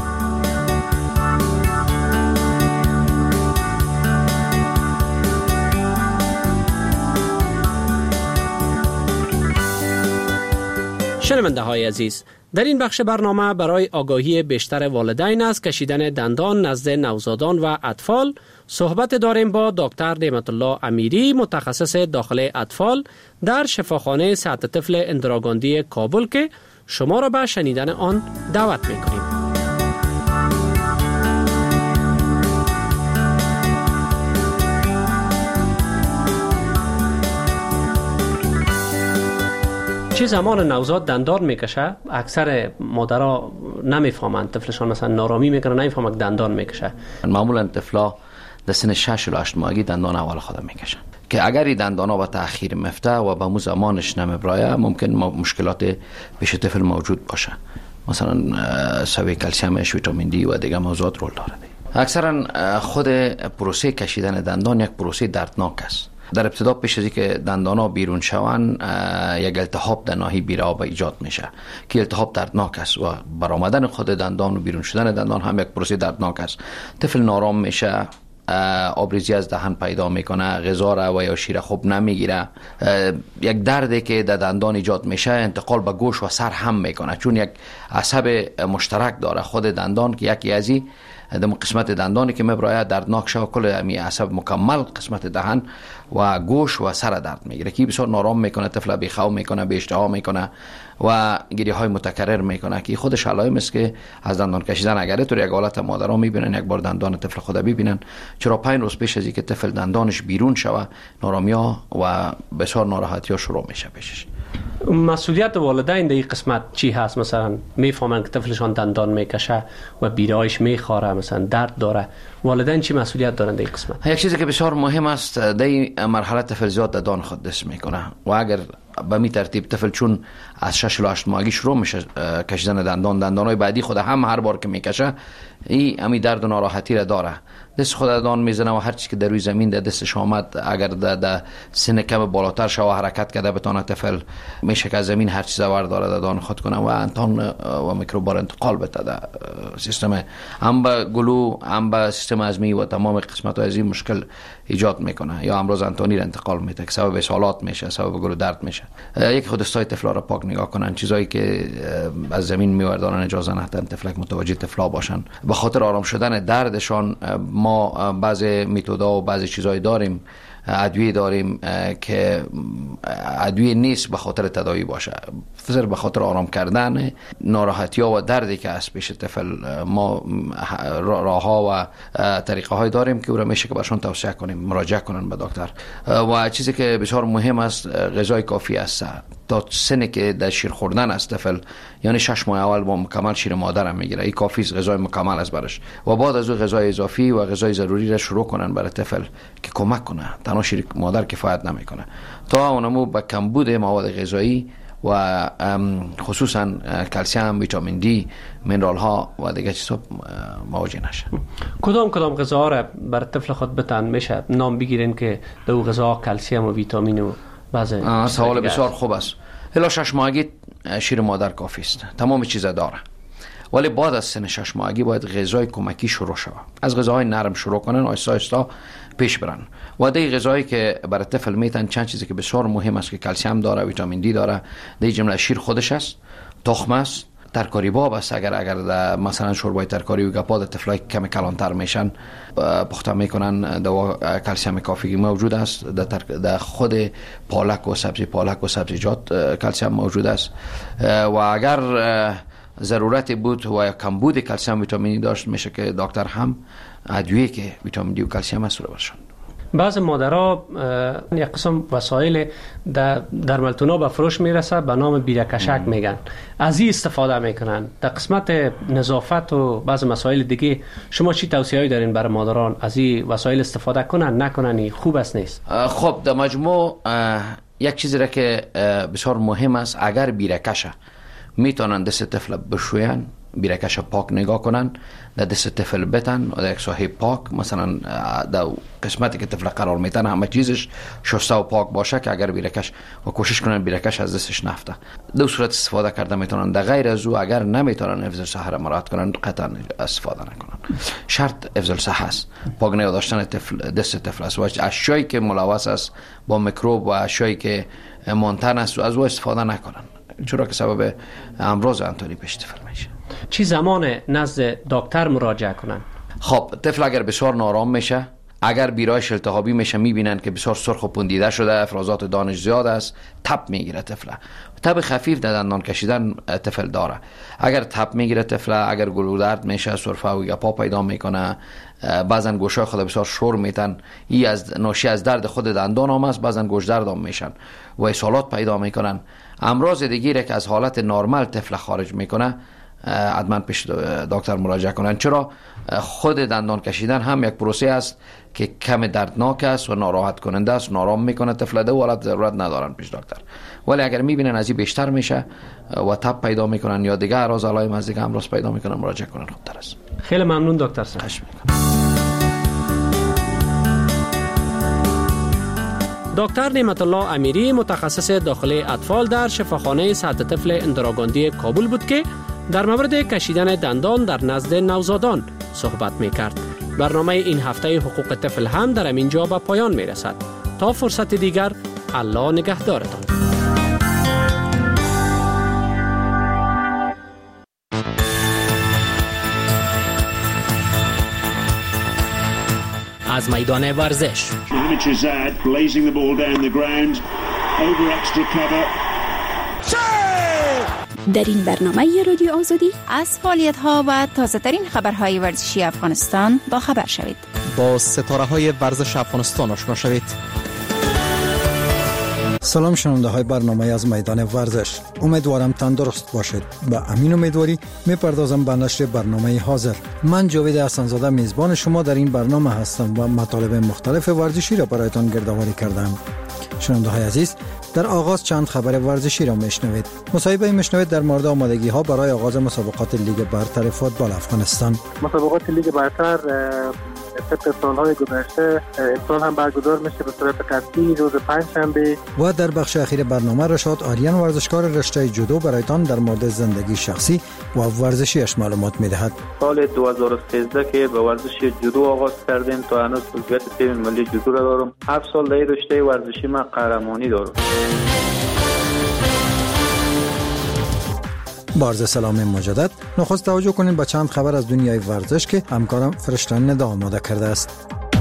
شنونده های عزیز، در این بخش برنامه برای آگاهی بیشتر والدین از کشیدن دندان نزد نوزادان و اطفال صحبت داریم با دکتر نعمت الله امیری، متخصص داخل اطفال در شفاخانه صحت طفل اندراگاندی کابل که شما را به شنیدن آن دعوت می‌کنیم. چه زمان نوزاد دندان میکشه؟ اکثر مادرها نمیفهمند، طفلشان مثلا نارامی میکنه نمیفهمند دندان میکشه. معمولا طفلا در سن 6 الی 8 ماهگی دندان اول خود میکشن که اگر این دندانا با تأخیر مفته و به مو زمانش نمیبرایه ممکن مشکلات پیش طفل موجود باشه، مثلا سوی کلسیمش، ویتامین دی و دیگه موضوعات رول داره. اکثرا خود پروسه کشیدن دندان یک پروسه دردناک است. در ابتدا پیش از اینکه دندانا بیرون شوند یک التهاب در ناحیه بیراب ایجاد میشه که التهاب دردناک است و برآمدن خود دندان و بیرون شدن دندان هم یک پروسه دردناک است. طفل نارام میشه، آبریزی از دهن پیدا میکنه، غذا را و یا شیر خوب نمیگیره. یک دردی که در دندان ایجاد میشه انتقال به گوش و سر هم میکنه، چون یک عصب مشترک داره خود دندان که یکی ازی در قسمت دندانی که میبراید دردناک شود، کل امی عصب مکمل قسمت دهن و گوش و سر درد میگیره که بسیار نارام میکنه، طفل بیخواب میکنه، بی اشتها میکنه و گریه های متکرر میکنه که خودش علائم است که از دندان کشیدن. اگر تو یک حالت مادرها میبینن یک بار دندان طفل خود ببینن، چرا 5 روز پیش از اینکه طفل دندانش بیرون شوه نارامی ها و بسیار ناراحتی ها شروع میشه پیشش. مسئولیت والدین در این قسمت چی هست؟ مثلا میفهمن که طفلشان دندان میکشه و بیرایش میخوره، مثلا درد داره، والدین چی مسئولیت دارن در این قسمت؟ یک چیزی که بسیار مهم است، در این مرحله طفل زیاد دندان خود دست میکنه و اگر به می ترتیب طفل چون از 6 الی 8 ماهگی شروع میشه کشیدن دندانهای بعدی خود هم هر بار که میکشه این امی درد و ناراحتی را داره، دست خود دندان میزنه و هر چیزی که در روی زمین در دستش آمد اگر در سن کم بالاتر شو حرکت کرده بتونه طفل میشه که از زمین هر چیز ور داره دندان خود کنه و انتان و میکروب انتقال بده در سیستم هم به گلو هم به سیستم هضمی و تمام قسمت های از این مشکل ایجاد میکنه یا امراض انتانی را انتقال میده که سبب اسهالات میشه، سبب گلو درد میشه. یک خود دستای طفلا را پاک نگاه کنن، چیزایی که از زمین میوردارن اجازه ندن طفلک متوجه طفلا باشن. به خاطر آرام شدن دردشان ما بعضی متدها و بعضی چیزایی داریم، ادویه داریم که ادویه نیست به خاطر تداوی باشه، فقط به خاطر آرام کردن ناراحتی ها و دردی که از پیش طفل. ما راه ها و طریقه های داریم که او را میشه که برشان توصیه کنیم مراجعه کنن به دکتر. و چیزی که بسیار مهم است غذای کافی است تا سنی که در شیر خوردن است طفل، یعنی 6 ماه اول با مکمل شیر مادر هم میگیره، این کافی است، غذای مکمل است برش و بعد از اون غذای اضافی و غذای ضروری را شروع کنن برای طفل که کمک کنه. تنها شیر مادر کفایت نمیکنه، تا اونمو با کمبود مواد غذایی و خصوصا کلسیم، ویتامین دی، منرال ها و دیگه چیزا مواجه نشه. کدام غذاها را برای طفل خود بتن میشه نام بگیرین که در غذا کلسیم و ویتامین و بعضی؟ سوال بسیار خوب است. الی 6 ماهگی شیر مادر کافی است، تمام چیزا داره، ولی بعد از سن 6 ماهگی باید غذای کمکی شروع شود. از غذاهای نرم شروع کنن، آهسته آهسته پیش برن و دی غذایی که برای طفل میتن چند چیزی که بسیار مهم است که کلسیم داره، ویتامین دی داره، دی جمله شیر خودش است، تخم است، ترکاری باب است. اگر مثلا شوربای ترکاری و گپا طفلای کم کلانتر میشن پخته میکنن، دوا کلسیم کافی موجود است. در خود پالک و سبزیجات کلسیم موجود است و اگر ضرورت بود و کمبود کلسیم ویتامینی داشت میشه که دکتر هم ادویه که ویتامین دی و کلسیم است رو برشون. بعض مادرها یک قسم وسایل در ملتونا به فروش میرسه به نام بیرکشک میگن، از این استفاده میکنن. در قسمت نظافت و بعض مسائل دیگه شما چی توصیه‌ای دارین برای مادران از این وسایل استفاده کنن نکنن؟ خوب است نیست؟ خب در مجموع یک چیزی را که بسیار مهم است، اگر بیرکشه میتونن دست طفل بشوین، بیرکش پاک نگاه کنن، در دست طفل بتن و در یک ساحه پاک، مثلا در قسمتی که طفل قرار میتن همه چیزش شسته و پاک باشه که اگر بیرکش و کوشش کنن بیرکش از دستش نفته. دو صورت استفاده کرده میتونن. در غیر از او اگر نمیتونن حفظ الصحه را مراعات کنن قطعا استفاده نکنن. شرط حفظ الصحه است، پاک نگاه داشتن دست طفل است و اشیایی که ملوث است با میکروب و اشیایی که مانتن است و از او استفاده نکنن، چرا که سبب امراض انتانی پیش طفل میشه. چی زمان نزد دکتر مراجعه کنن؟ خب طفل اگر بسیار نارام میشه، اگر بیرایش التهابی میشه، میبینن که بسیار سرخ و پوندیده شده، افرازات دانش زیاد است، تب میگیره طفل. تب خفیف در دندان کشیدن طفل داره. اگر تب میگیره طفل، اگر گلو درد میشه، سرفه و گپا پیدا میکنه، بعضن گوشای خود بسیار شور میتن، این از ناشی از درد خود دندان هم است، بعضن گوش درد هم میشن و اسهالات پیدا میکنن. امراض دیگه که از حالت نرمال طفل خارج میکنه حتما پیش دکتر مراجعه کنن، چرا خود دندان کشیدن هم یک پروسه است که کم دردناک است و ناراحت کننده است، نارام میکنه طفل. ده حالت ضرورت ندارن پیش دکتر، ولی اگر میبینن از این بیشتر میشه و تب پیدا میکنن یا دیگه اعراض علائم از دیگه امراض پیدا میکنن، مراجعه کنن خوبتر است. خیلی ممنون دکتر صاحب. دکتر نعمت الله امیری متخصص داخلی اطفال در شفاخانه صحت طفل اندراگاندی کابل بود که در مورد کشیدن دندان در نزد نوزادان صحبت می کرد. برنامه این هفته حقوق طفل هم در اینجا به پایان می رسد. تا فرصت دیگر، الله نگهدارتان. از میدان ورزش در این برنامه رادیو آزادی از فعالیت‌ها و تازه‌ترین خبرهای ورزشی افغانستان با خبر شوید. با ستاره‌های ورزش افغانستان آشنا شوید. سلام شنونده های برنامه از میدان ورزش، امیدوارم تندرست باشید. با امین امیدواری میپردازم به نشر برنامه حاضر. من جاوید حسن‌زاده میزبان شما در این برنامه هستم و مطالب مختلف ورزشی را برایتان گردآوری کردم. شنونده های عزیز، در آغاز چند خبر ورزشی را میشنوید. مصاحبه میشنوید در مورد آمادگی ها برای آغاز مسابقات لیگ برتر فوتبال افغانستان. مسابقات لیگ برتر طبق سالهای گذشته امسال هم برگزار میشه به صورت قطعی روز پنجشنبه. و در بخش اخیر برنامه رشاد آریان ورزشکار رشته جودو برایتان در مورد زندگی شخصی و ورزشیش معلومات میدهد. سال 2013 که به ورزش جودو آغاز کردیم تا هنوز عضویت تیم ملی جودو را دارم. 7 سال در رشته ورزشی من قهرمانی دارم. با عرض سلام مجدد، نخست توجه کنید به چند خبر از دنیای ورزش که همکارم فرشتن ندا آماده کرده است.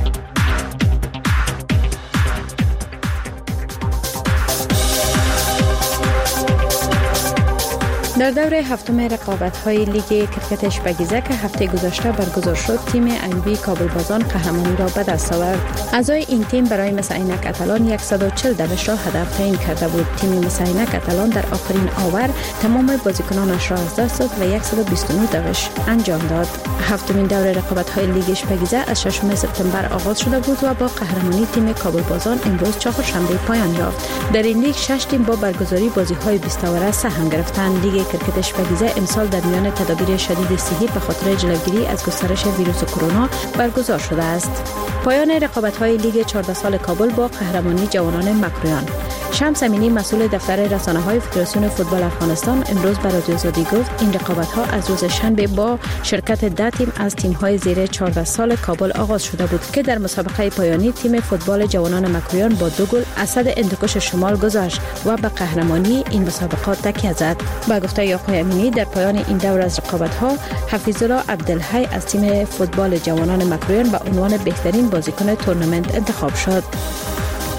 در دور هفتم رقابت‌های لیگ کرکت اشپگیزه که هفته گذشته برگزار شد، تیم ایوبی کابل بازان قهرمانی را به دست آورد. اعضای این تیم برای مساینک اتلان 140 دوش را هدف تعیین کرده بود. تیم مساینک اتلان در آخرین آور تمام بازیکنانش را از دست داد و 129 دوش انجام داد. هفتمین دور رقابت‌های لیگ اشپگیزه از 6 سپتامبر آغاز شده بود و با قهرمانی تیم کابل بازان امروز چهارشنبه پایان یافت. در این لیگ 6 تیم با برگزاری بازی‌های 20 اوره سهم گرفتند. لیگ کرکت اشپگیزه امسال در میان تدابیر شدید صحی به خاطر جلوگیری از گسترش ویروس کرونا برگزار شده است. پایان رقابت‌های لیگ 14 سال کابل با قهرمانی جوانان مکرویان. شمس امینی مسئول دفتر رسانه‌های فدراسیون فوتبال افغانستان امروز به رادیو آزادی گفت این رقابت‌ها از روز شنبه با شرکت 10 تیم از تیم‌های زیر 14 سال کابل آغاز شده بود که در مسابقه پایانی تیم فوتبال جوانان مکرویان با 2 گل از صد اندوکش شمال گذشت و به قهرمانی این مسابقات تکیه زد. با گفته آقای امینی در پایان این دور از رقابت‌ها حفیظالله عبدالحی از تیم فوتبال جوانان مکرویان به عنوان بهترین بازیکن تورنمنت انتخاب شد.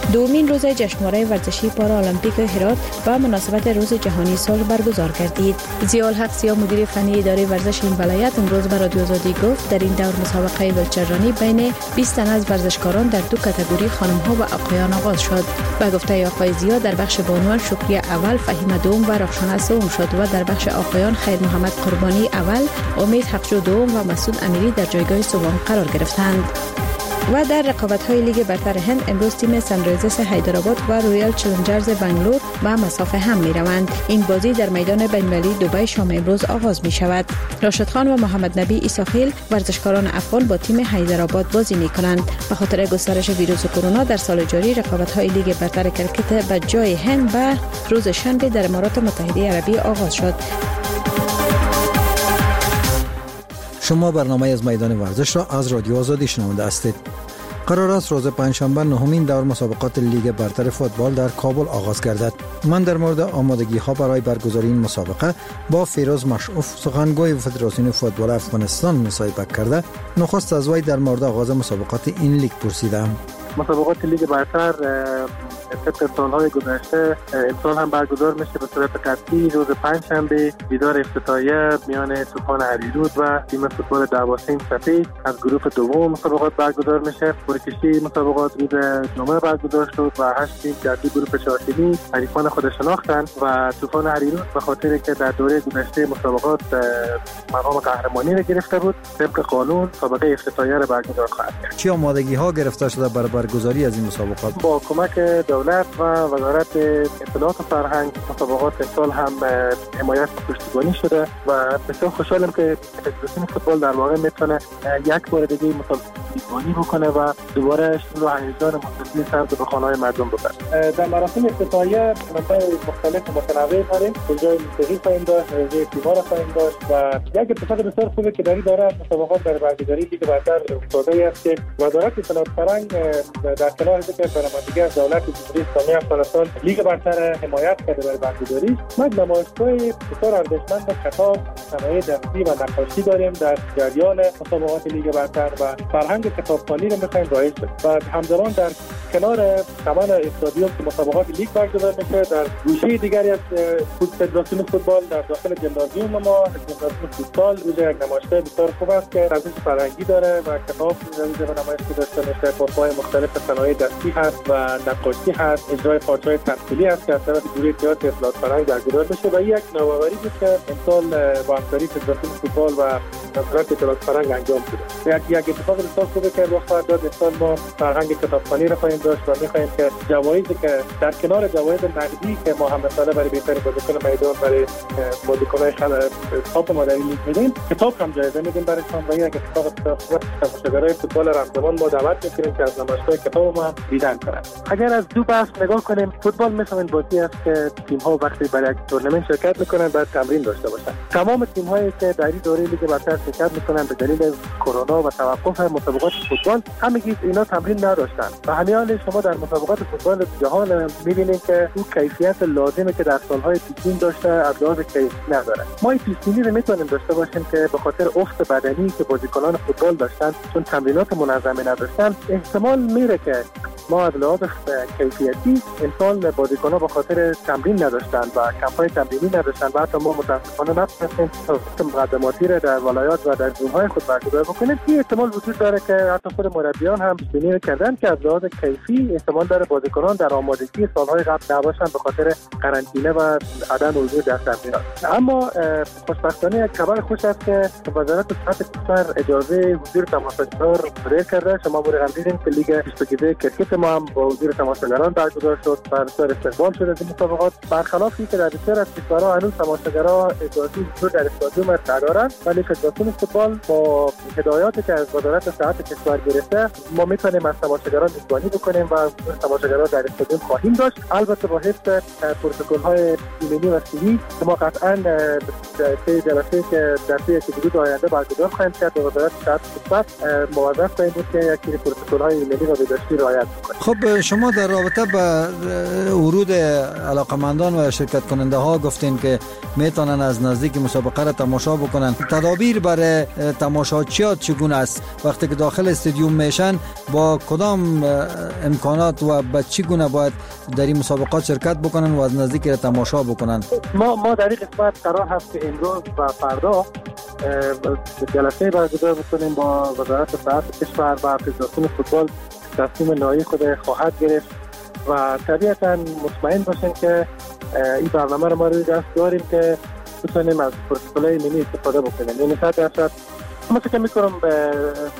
دومین روز جشنواره ورزشی پارالمپیک هرات به مناسبت روز جهانی صلح برگزار گردید. ضیاءالحق سیاه مدیر فنی اداره ورزش این ولایت امروز به رادیو آزادی گفت در این دور مسابقه ویلچررانی بین 20 تن از ورزشکاران در دو کاتگوری خانم‌ها و آقایان آغاز شد. به گفته آقای ضیاء در بخش بانوان شکری اول، فهیمه دوم و رخشانه سوم شد و در بخش آقایان خیر محمد قربانی اول، امید حقجو دوم و مسعود امیری در جایگاه سوم قرار گرفتند. و در رقابت‌های لیگ برتر هند امروز تیم سنرایزرز حیدرآباد و رویال چالنجرز بنگلور به مسافه هم می‌روند. این بازی در میدان بین‌المللی دبی شام امروز آغاز می‌شود. راشد خان و محمد نبی ایساخیل ورزشکاران افغان با تیم حیدرآباد بازی می‌کنند. به خاطر گسترش ویروس کرونا در سال جاری رقابت‌های لیگ برتر کرکت به جای هند به روز شنبه در امارات متحده عربی آغاز شد. شما برنامه از میدان ورزش را از رادیو آزادی شنونده هستید. قرار است روز پنجشنبه نهمین دور مسابقات لیگ برتر فوتبال در کابل آغاز گردد. من در مورد آمادگی ها برای برگزاری این مسابقه با فیروز مشعوف سخنگوی فدراسیون فوتبال افغانستان مصاحبه کرده نخست از وی در مورد آغاز مسابقات این لیگ پرسیدم. مسابقات لیگ برتر طبق سالهای گذشته امسال هم برگزار میشه به صورت قطعی روز پنجشنبه. دیدار افتتاحیه میان طوفان علیرود و تیم فوتبال دروازه‌بان سفید از گروه دوم مسابقات برگزار میشه. پرکشی مسابقات روز جمعه برگزار شد و 8 تیم در گروه چهارتیمی حریفان خود شناختن و طوفان علیرود به خاطر که در دوره گذشته مسابقات مقام قهرمانی را گرفته بود طبق قانون مسابقه افتتاحیه را برگزار خواهد کرد. چه آمادگی ها گرفته شده برای برگزاری از این مسابقات؟ با کمک دولت و وزارت اطلاعات و فرهنگ مسابقات امسال هم حمایت و پشتیبانی شده و بسیار خوشحالم که فدراسیون فوتبال در واقع میتونه یک بار دیگه مسابقه بکنه و دوباره شروع هیجان مسابقه سرد به خانه‌های مردم ببره. در مراسم افتتاحیه منابع مختلف و متنوع داریم. جای موسیقی خواهیم داشت، جای تیم‌ها را خواهیم داشت و یک اتفاق بسیار خوبه که در این دوره مسابقات در برگزاری لیگ برتر افتاده است که وزارت اطلاعات و فرهنگ در کنار اینکه برنامه‌ریزی از دولت جمهوری اسلامی افغانستان لیگ برتر حمایت کرده برای برگزاریش، ما نمایشگاه بسیار ارزشمند خطاب، صنایع دستی و نقاشی داریم در جریان مسابقات لیگ برتر و فرهنگ کتابخوانی را می‌خوایم رایج کنیم و همزمان در کنار کمان استادیوم که مسابقات لیگ برگزار میشه در گوشه دیگری از فدراسیون فوتبال در داخل جمنازیوم ما جمنازیوم فوتبال روز یک نمایشگاه بسیار خوب است که ارزش فرهنگی داره و کتاب روز نمایش داشته میشه. فوتبال مختلف صنایع دستی هست و نقاشی هست، اجرای پارچه‌های تمثیلی هست که از طرف گروه اطلاعات فرهنگ برگزار میشه و یک نوآوری بود که امسال با همکاری فدراسیون فوتبال و وزارت اطلاعات فرهنگ انجام شده. یک اتفاق بسیار خوبه که رخ خواهد داد. امسال ما فرهنگ کتابخوانی را خواهیم داشت و می‌خواهیم که جوایزی که در کنار جوایز نقدی که ما هم مثلا برای بهترین بازیکن میدان برای بازیکن‌های تاپ ما در لیگ میدیم، کتاب هم جایزه میدیم برایشان و یک اتفاق بسیار خوبه. تماشاگرای فوتبال رمضان ما دعوت می‌کنیم که از نمایشگاه کتاب ما هم دیدن کنند. اگر از دو بحث نگاه کنیم، فوتبال مثلا بازی است که تیم‌ها وقتی برای یک تورنمنت شرکت می‌کنن باید تمرین داشته باشن. تمام تیم‌هایی که در این دوره لیگ برتر شرکت می‌کنن به دلیل کرونا و توقف مسابقات فوتبال همگی اینا تمرین نداشتن. و همین حال شما در مسابقات فوتبال جهان می‌بینید که اون کیفیت لازمی که در سال‌های پیشین داشته از لحاظ کیفی نداره. ما این پیش‌بینی رو می‌تونیم داشته باشیم که به خاطر افت بدنی که بازیکنان فوتبال داشتن چون تمرینات منظمی نداشتن احتمال میره که ما از لحاظ کیفیتی امسال بازیکن‌ها به خاطر تمرین نداشتن و کمپ‌های تمرینی نداشتن و حتی ما متأسفانه نتونستیم مقدماتی را در ولایات و در زون‌های خود برگزار بکنیم. این احتمال وجود داره که حتی خود مربیان هم پیش‌بینی کردن که از لحاظ کیفی احتمال داره بازیکنان در آمادگی سال‌های قبل نباشن به خاطر قرنطینه و عدم حضور در تمرینات. اما خوشبختانه یک خبر خوش است که وزارت صحت کشور اجازه حضور تماشاگران را کرده. شما مورد دیدین که لیگ 22 کرکت ما هم با حضور تماشاگران برگزار شد و بسیار استقبال شد از این مسابقات. برخلاف اینکه در بسیار از کشورها هنوز تماشاگران اجازه حضور در استادیوم ندارند، ولی فدراسیون فوتبال با هدایاتی که از وزارت صحت کشور گرفته ما میتونیم از تماشاگران میزبانی بکنیم و حضور تماشاگران در استادیوم خواهیم داشت، البته با حفظ پروتکل‌های ایمنی و صحی که ما قطعاً طی جلسه که در طی حدود آینده برگزار خواهیم کرد. وزارت صحت کشور موظف خواهیم بود که یک سری پروتکل‌های ایمنی و بهداشتی رعایت کنه. خب شما در رابطه با ورود علاقمندان و شرکت کننده ها گفتین که میتونن از نزدیک مسابقه را تماشا بکنن. تدابیر برای تماشاچیات چگونه است؟ وقتی که داخل استادیوم میشن با کدام امکانات و با چی گونه باید در این مسابقات شرکت بکنن و از نزدیک را تماشا بکنن؟ ما در این قسمت قرار هست که امروز و فردا جلسه برگزار بکنیم با وزارت صحت کشور و فدراسیون فوتبال. تصمیم نهایی خود خواهد گرفت و طبیعتا مطمئن باشین که این برنامه رو ما روی دست داریم که بتونیم از پروتکل‌های ملی استفاده بکنیم. یعنی 100% ما فکر می‌کنم به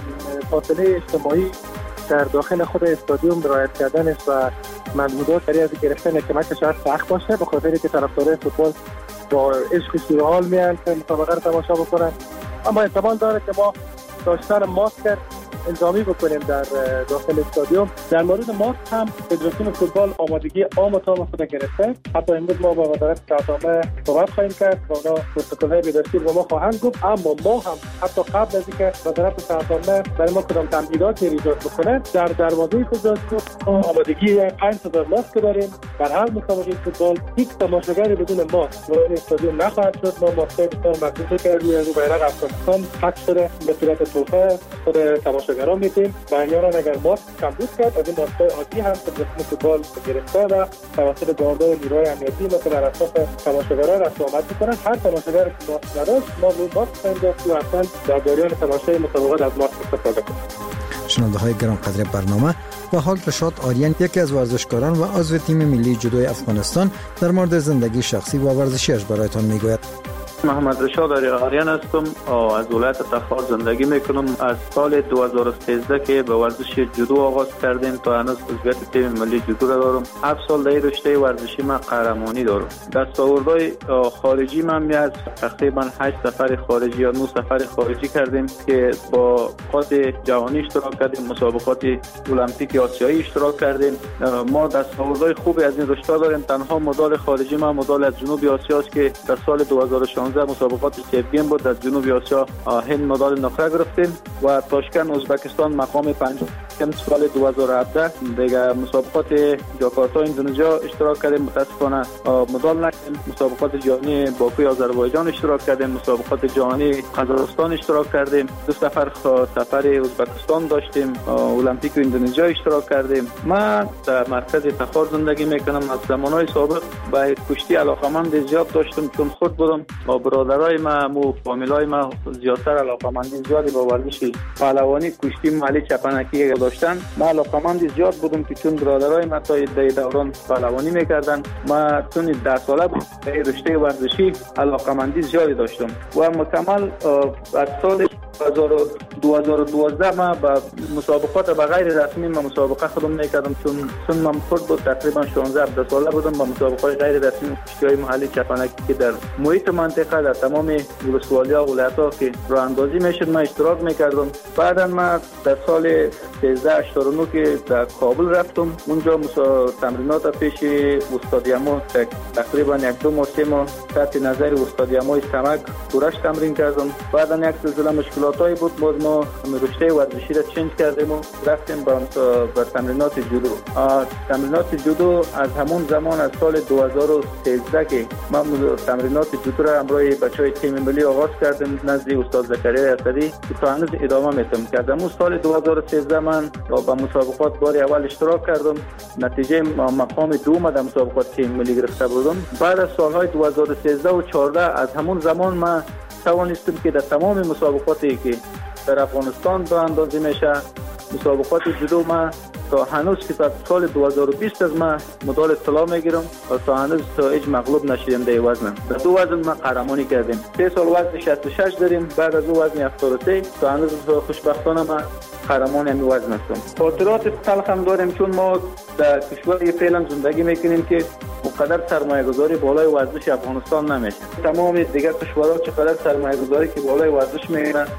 فاصله اجتماعی در داخل خود استادیوم رعایت کردنش و محدودات برای از گرفتن کمک شاید سخت باشه، به خاطر که طرفدارای فوتبال با عشق سورحال میان که مسابقه رو تماشا بکنن. اما احتمال داره که ما داشتن ماسک الزامی بکنیم در داخل استادیوم. در مورد ماسک هم فدراسیون فوتبال آمادگی عام و تام خود گرفته. حتی امروز ما با وزارت صحت صحبت خواهیم کرد و اونا پروتکل‌های بهداشتی با ما خواهند گفت. اما ما هم حتی قبل از اینکه وزارت صحت برای ما کدام تمهیداتی ایجاد بکنه، در دروازه فدراسیون آمادگی 5000 ماسک داریم. در هر مسابقه فوتبال هیچ تماشاگری بدون ماسک وارد استادیوم نخواهد شد. ما ماسک بسیار مخصوص کردیم رو بیرق افغانستان حق شده به صورت تحفه خود تماشاگران میدیم و اینا اگر ماسک کمبود کرد از این ماسک عادی هم فدراسیون فوتبال گرفته و توسط گاردا و نیروهای امنیتی مثل بر اساس تماشاگران رسم آمد میکنن. هر تماشاگر که ماسک نداشت ما روی ماسک انداخت و اصلا در جریان تماشای مسابقات از ماسک استفاده کنیم. شنونده های گرانقدر برنامه، و حال رشاد آریان یکی از ورزشکاران و عضو تیم ملی جودوی افغانستان در مورد زندگی شخصی و ورزشیش برایتان میگوید. محمد رشاد آریان هستم، از ولایت تخار زندگی میکنم. از سال 2013 که به ورزش جودو آغاز کردیم تا هنوز عضویت تیم ملی جودو را دارم. 7 سال در رشته ورزشی من قهرمانی دارم. دستاوردهای خارجی من میاد تقریبا 8 سفر خارجی یا 9 سفر خارجی کردیم که با قاد جهانی اشتراک کردیم، مسابقات المپیک آسیایی اشتراک کردیم. ما دستاوردهای خوبی از این رشته داریم. تنها مدال خارجی من مدال از جنوب آسیا است که در سال 2016 مسابقات سیف گیم بود. در جنوب آسیا هند مدال نقره گرفتیم و تاشکند ازبکستان مقام پنجم. سال 2017 دیگه مسابقات جاکارتا اندونزیا اشتراک کردیم، متاسفانه مدال نگرفتیم. مسابقات جهانی باکوی آذربایجان اشتراک کردیم، مسابقات جهانی قزاقستان اشتراک کردیم. 2 سفر ازبکستان داشتیم، المپیک اندونزیا اشتراک کردیم. من در مرکز تخار زندگی میکنم. از زمانهای سابق به کشتی علاقمند زیاد داشتم، چون خود بودم با برادرای ما و فامیلای ما زیادتر علاقمندی زیادی با ورزش پهلوانی کشتی محلی چپنکی داشتن. من علاقمند زیاد بودم که چون برادرای ما تا دوران پهلوانی میکردن، ما چون 10 ساله به رشته ورزشی علاقمندی زیادی داشتم و مکمل از سال 2012 ما با مسابقات به غیر رسمی ما مسابقه خودم میکردم، چون من خود بود تقریبا 16 ساله بودم با مسابقات غیر رسمی کشتی‌های محلی چپنکی که در محیط منطقه در تمام ولسوالی‌ها و ولایت‌ها که راه اندازی میشد ما اشتراک میکردم. بعدا ما در سال 1389 که در کابل رفتم، اونجا تمرینات پیش استاد امو تقریبا 1-2 ماه تحت نظر استاد امو سمک دورش تمرین کردم. بعدا یک سلسله مشکلاتایی بود، باز ما رشته ورزشی را چنج کردیم و رفتیم با تمرینات جودو. تمرینات جودو از همون زمان از سال 2013 که ما تمرینات جودو را همراه بچهای تیم ملی آغاز کردیم نزد استاد زکریا اسدی که تا هنوز ادامه میتم کردم. اون سال 2013 من با مسابقات بار اول اشتراک کردم، نتیجه مقام دوم در مسابقات تیم ملی گرفته بودم. بعد از سالهای 2013 و 14 از همون زمان ما توانستم که در تمام مسابقاتی که در افغانستان راه اندازی میشه مسابقات جودو ما تا هنوز که تا سال 2020 از ما مدال طلا میگیرم و تا هنوز تا هیچ مغلوب نشدیم در وزن. در 2 وزن ما قهرمانی کردیم. 3 سال وزن 66 داریم، بعد از او وزن 73 تا هنوز خوشبختانه ما قهرمان همین وزن هستم. خاطرات تلخ هم داریم چون ما در کشوری فعلا زندگی میکنیم که مقدر سرمایه گذاری بالای ورزش افغانستان نمیشه. تمام دیگر کشورها چقدر سرمایه گذاری که بالای ورزش میکنن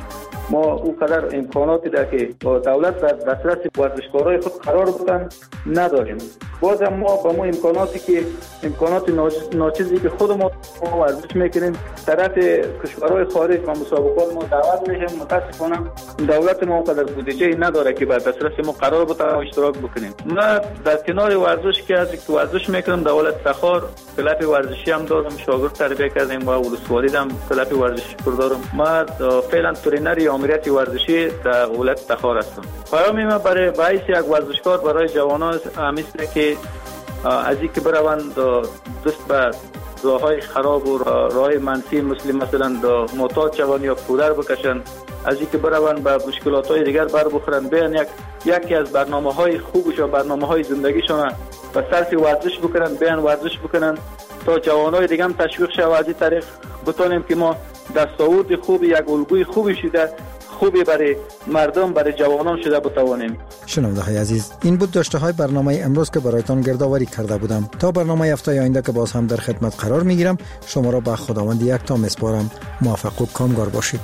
ما او قدر امکاناتی در که با دولت در دسترس ورزشکارای خود قرار بدن نداریم. باز هم ما با امکانات ناچیزی که خود ما ورزش میکنیم طرف کشورهای خارج و مسابقات ما دعوت میشیم، متاسفانه دولت ما قدر بودجه نداره که بر دسترس ما قرار بده و اشتراک بکنیم. ما در کنار ورزش که از ورزش میکنم دولت تخار کلاب ورزشی هم دارم، شاگرد تربیت کردیم و ولسوالی هم کلاب ورزشی دارم. ما فعلا ترینر امریت ورزشی در ولایت تخار هستم. پیام ما برای باعث یک ورزشکار برای جوانان همیشه که از اینکه بروند دست به راههای خراب و راه منفی مثلا معتاد شوند یا پودر بکشند، از اینکه بروند به مشکلات‌های دیگر بر بخورند، بیان یکی از برنامه‌های خوبش و برنامه‌های زندگیشون به صرف ورزش بکنند، بیان ورزش بکنند تا جوانای دیگه هم تشویق شود. از این طریق بتونیم که ما دستاورد خوبی، یک الگوی خوبی شده، خوبی برای مردم، برای جوانان شده بتوانیم. شنونده‌های عزیز، این بود داشته‌های برنامه امروز که برایتان گردآوری کرده بودم. تا برنامه هفته آینده که باز هم در خدمت قرار میگیرم، شما را به خداوند یک تا میسپارم. موفق و کامگار باشید.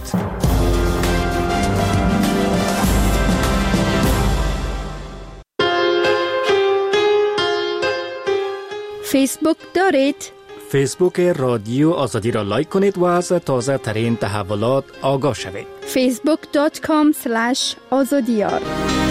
فیسبوک دارید؟ فیسبوک رادیو آزادی را لایک کنید و از تازه ترین تحولات آگاه شوید. facebook.com/azadiyar